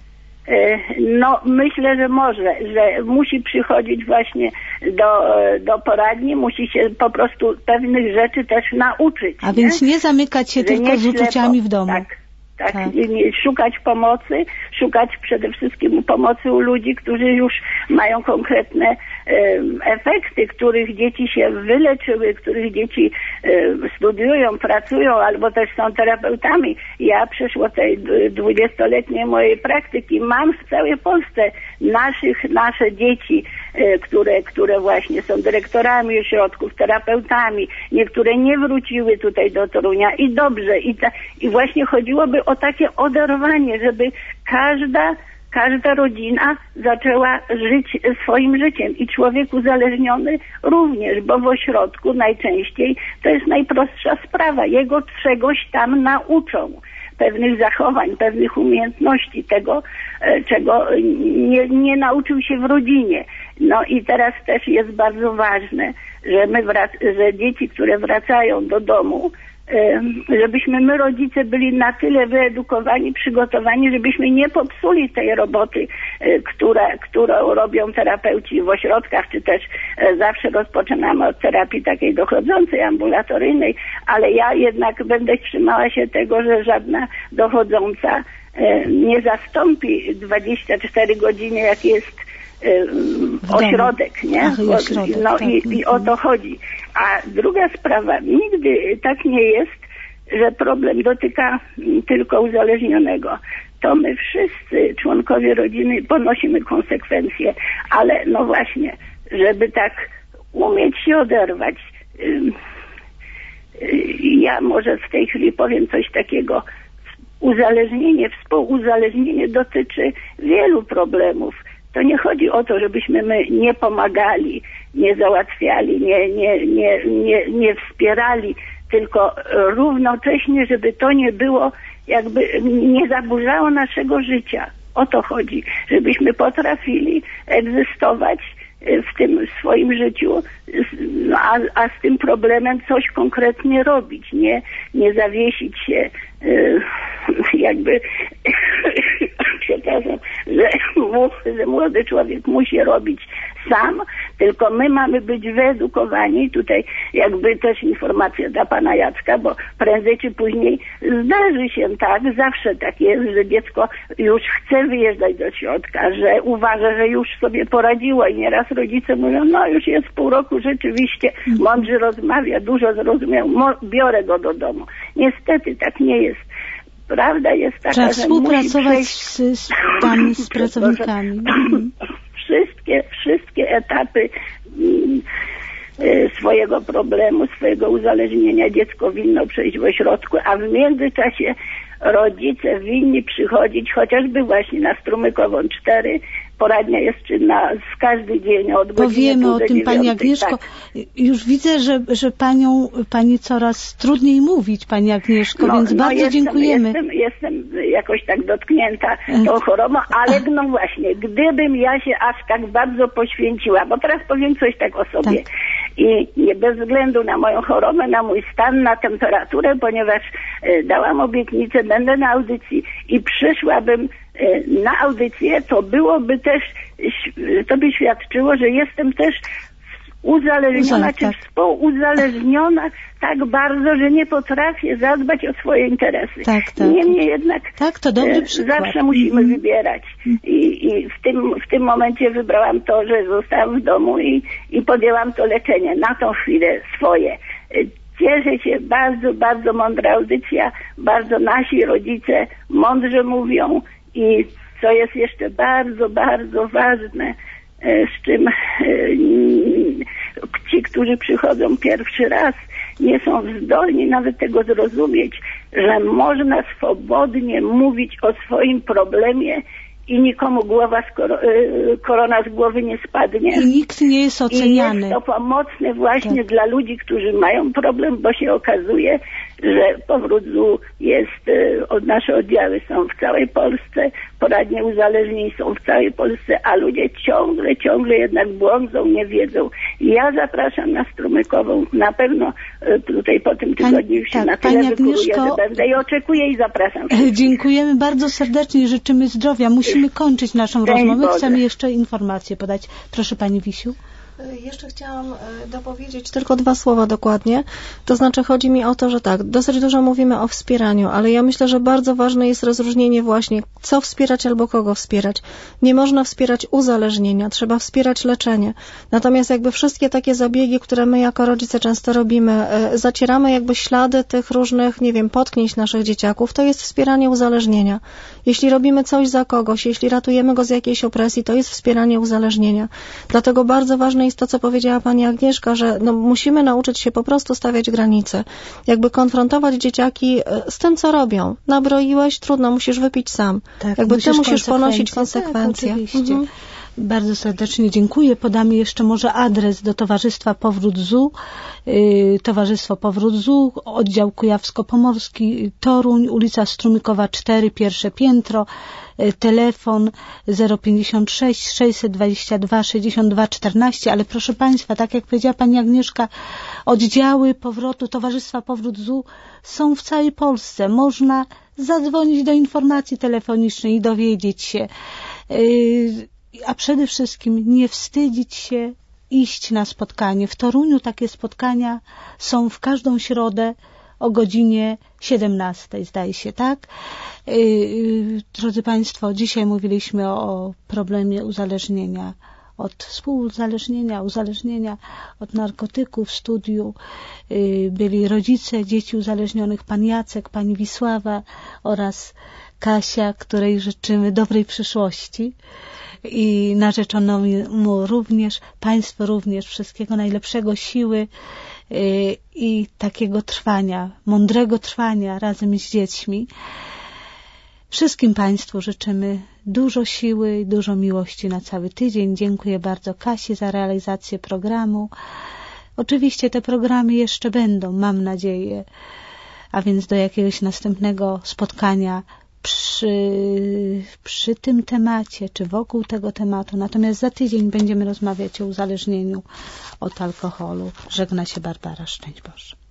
No, myślę, że może, że musi przychodzić właśnie do, do poradni, musi się po prostu pewnych rzeczy też nauczyć. A nie? Więc nie zamykać się że tylko z uczuciami w domu. Tak, tak, tak. Szukać pomocy, szukać przede wszystkim pomocy u ludzi, którzy już mają konkretne e, efekty, których dzieci się wyleczyły, których dzieci e, studiują, pracują, albo też są terapeutami. Ja przeszło tej dwudziestoletniej mojej praktyki mam w całej Polsce naszych, nasze dzieci, e, które, które właśnie są dyrektorami ośrodków, terapeutami. Niektóre nie wróciły tutaj do Torunia i dobrze. I, ta, i właśnie chodziłoby o takie oderwanie, żeby każda, każda rodzina zaczęła żyć swoim życiem i człowiek uzależniony również, bo w ośrodku najczęściej to jest najprostsza sprawa. Jego czegoś tam nauczą, pewnych zachowań, pewnych umiejętności, tego, czego nie, nie nauczył się w rodzinie. No i teraz też jest bardzo ważne, że my wrac- że dzieci, które wracają do domu, żebyśmy my rodzice byli na tyle wyedukowani, przygotowani, żebyśmy nie popsuli tej roboty, która, którą robią terapeuci w ośrodkach, czy też zawsze rozpoczynamy od terapii takiej dochodzącej, ambulatoryjnej, ale ja jednak będę trzymała się tego, że żadna dochodząca nie zastąpi dwadzieścia cztery godziny, jak jest ośrodek, nie? Ach, i ośrodek, no tak. i, i o to chodzi. A druga sprawa, nigdy tak nie jest, że problem dotyka tylko uzależnionego. To my wszyscy, członkowie rodziny, ponosimy konsekwencje, ale no właśnie, żeby tak umieć się oderwać. Ja może w tej chwili powiem coś takiego. Uzależnienie, współuzależnienie dotyczy wielu problemów. To nie chodzi o to, żebyśmy my nie pomagali, nie załatwiali, nie, nie, nie, nie, nie wspierali, tylko równocześnie, żeby to nie było, jakby nie zaburzało naszego życia. O to chodzi, żebyśmy potrafili egzystować w tym swoim życiu, no, a, a z tym problemem coś konkretnie robić, nie, nie zawiesić się yy, jakby przepraszam, że, że młody człowiek musi robić sam, tylko my mamy być wyedukowani. Tutaj jakby też informacja dla pana Jacka, bo prędzej czy później zdarzy się tak, zawsze tak jest, że dziecko już chce wyjeżdżać do środka, że uważa, że już sobie poradziło i nieraz rodzice mówią, no już jest pół roku, rzeczywiście mądrze rozmawia, dużo zrozumiał, biorę go do domu. Niestety tak nie jest. Prawda jest taka, Trzeba że współpracować musi z, z, tam, z pracownikami. Wszystkie, wszystkie etapy mm, swojego problemu, swojego uzależnienia dziecko winno przejść w ośrodku, a w międzyczasie rodzice winni przychodzić chociażby właśnie na Strumykową cztery. Poradnia jest czynna w każdy dzień od godziny Powiemy o tym, pani Agnieszko. Tak. Już widzę, że, że panią, pani coraz trudniej mówić, pani Agnieszko, no, więc no bardzo jestem, dziękujemy. Jestem, jestem jakoś tak dotknięta tą chorobą, ale no właśnie, gdybym ja się aż tak bardzo poświęciła, bo teraz powiem coś tak o sobie. Tak. I nie bez względu na moją chorobę, na mój stan, na temperaturę, ponieważ e, dałam obietnicę, będę na audycji i przyszłabym e, na audycję, to byłoby też, to by świadczyło, że jestem też uzależniona, Uzale, czy tak. współuzależniona tak bardzo, że nie potrafię zadbać o swoje interesy. Tak, tak. Niemniej jednak tak, to dobry przykład. Zawsze musimy mm. wybierać. I, i w, tym, w tym momencie wybrałam to, że zostałam w domu i, i podjęłam to leczenie na tą chwilę swoje. Cieszę się, bardzo, bardzo mądra audycja, bardzo nasi rodzice mądrze mówią i co jest jeszcze bardzo, bardzo ważne, z czym ci, którzy przychodzą pierwszy raz, nie są zdolni nawet tego zrozumieć, że można swobodnie mówić o swoim problemie i nikomu głowa z kor- korona z głowy nie spadnie. I nikt nie jest oceniany. I jest to pomocne właśnie tak. dla ludzi, którzy mają problem, bo się okazuje, że powrót Z U jest, od nasze oddziały są w całej Polsce, poradnie uzależnień są w całej Polsce, a ludzie ciągle, ciągle jednak błądzą, nie wiedzą. Ja zapraszam na Strumykową, na pewno tutaj po tym tygodniu już się tak, na tyle wykuruję, że będę i oczekuję i zapraszam. Dziękujemy bardzo serdecznie, życzymy zdrowia. Musimy kończyć naszą Dzień rozmowę. Boże. Chcemy jeszcze informacje podać. Proszę pani Wisiu. Jeszcze chciałam dopowiedzieć tylko dwa słowa dokładnie. To znaczy chodzi mi o to, że tak, dosyć dużo mówimy o wspieraniu, ale ja myślę, że bardzo ważne jest rozróżnienie właśnie, co wspierać albo kogo wspierać. Nie można wspierać uzależnienia, trzeba wspierać leczenie. Natomiast jakby wszystkie takie zabiegi, które my jako rodzice często robimy, zacieramy jakby ślady tych różnych, nie wiem, potknięć naszych dzieciaków, to jest wspieranie uzależnienia. Jeśli robimy coś za kogoś, jeśli ratujemy go z jakiejś opresji, to jest wspieranie uzależnienia. Dlatego bardzo ważne jest to, co powiedziała pani Agnieszka, że no, musimy nauczyć się po prostu stawiać granice. Jakby konfrontować dzieciaki z tym, co robią. Nabroiłeś, trudno, musisz wypić sam. Tak, jakby ty musisz konsekwencje. ponosić konsekwencje. Tak, oczywiście. Mhm. Bardzo serdecznie dziękuję. Podamy jeszcze może adres do Towarzystwa Powrót Z U. Towarzystwo Powrót Z U, oddział Kujawsko-Pomorski, Toruń, ulica Strumykowa cztery, pierwsze piętro, telefon zero pięćdziesiąt sześć sześćset dwadzieścia dwa sześćdziesiąt dwa czternaście, ale proszę Państwa, tak jak powiedziała Pani Agnieszka, oddziały powrotu Towarzystwa Powrót Z U są w całej Polsce. Można zadzwonić do informacji telefonicznej i dowiedzieć się, a przede wszystkim nie wstydzić się iść na spotkanie. W Toruniu takie spotkania są w każdą środę o godzinie siedemnastej, zdaje się, tak? Drodzy Państwo, dzisiaj mówiliśmy o problemie uzależnienia od współuzależnienia, uzależnienia od narkotyków. W studiu byli rodzice dzieci uzależnionych, pan Jacek, pani Wisława oraz Kasia, której życzymy dobrej przyszłości i narzeczonemu również, Państwu również wszystkiego najlepszego, siły i takiego trwania, mądrego trwania razem z dziećmi. Wszystkim Państwu życzymy dużo siły i dużo miłości na cały tydzień. Dziękuję bardzo Kasi za realizację programu. Oczywiście te programy jeszcze będą, mam nadzieję, a więc do jakiegoś następnego spotkania przy, przy tym temacie, czy wokół tego tematu. Natomiast za tydzień będziemy rozmawiać o uzależnieniu od alkoholu. Żegna się Barbara. Szczęść Boże.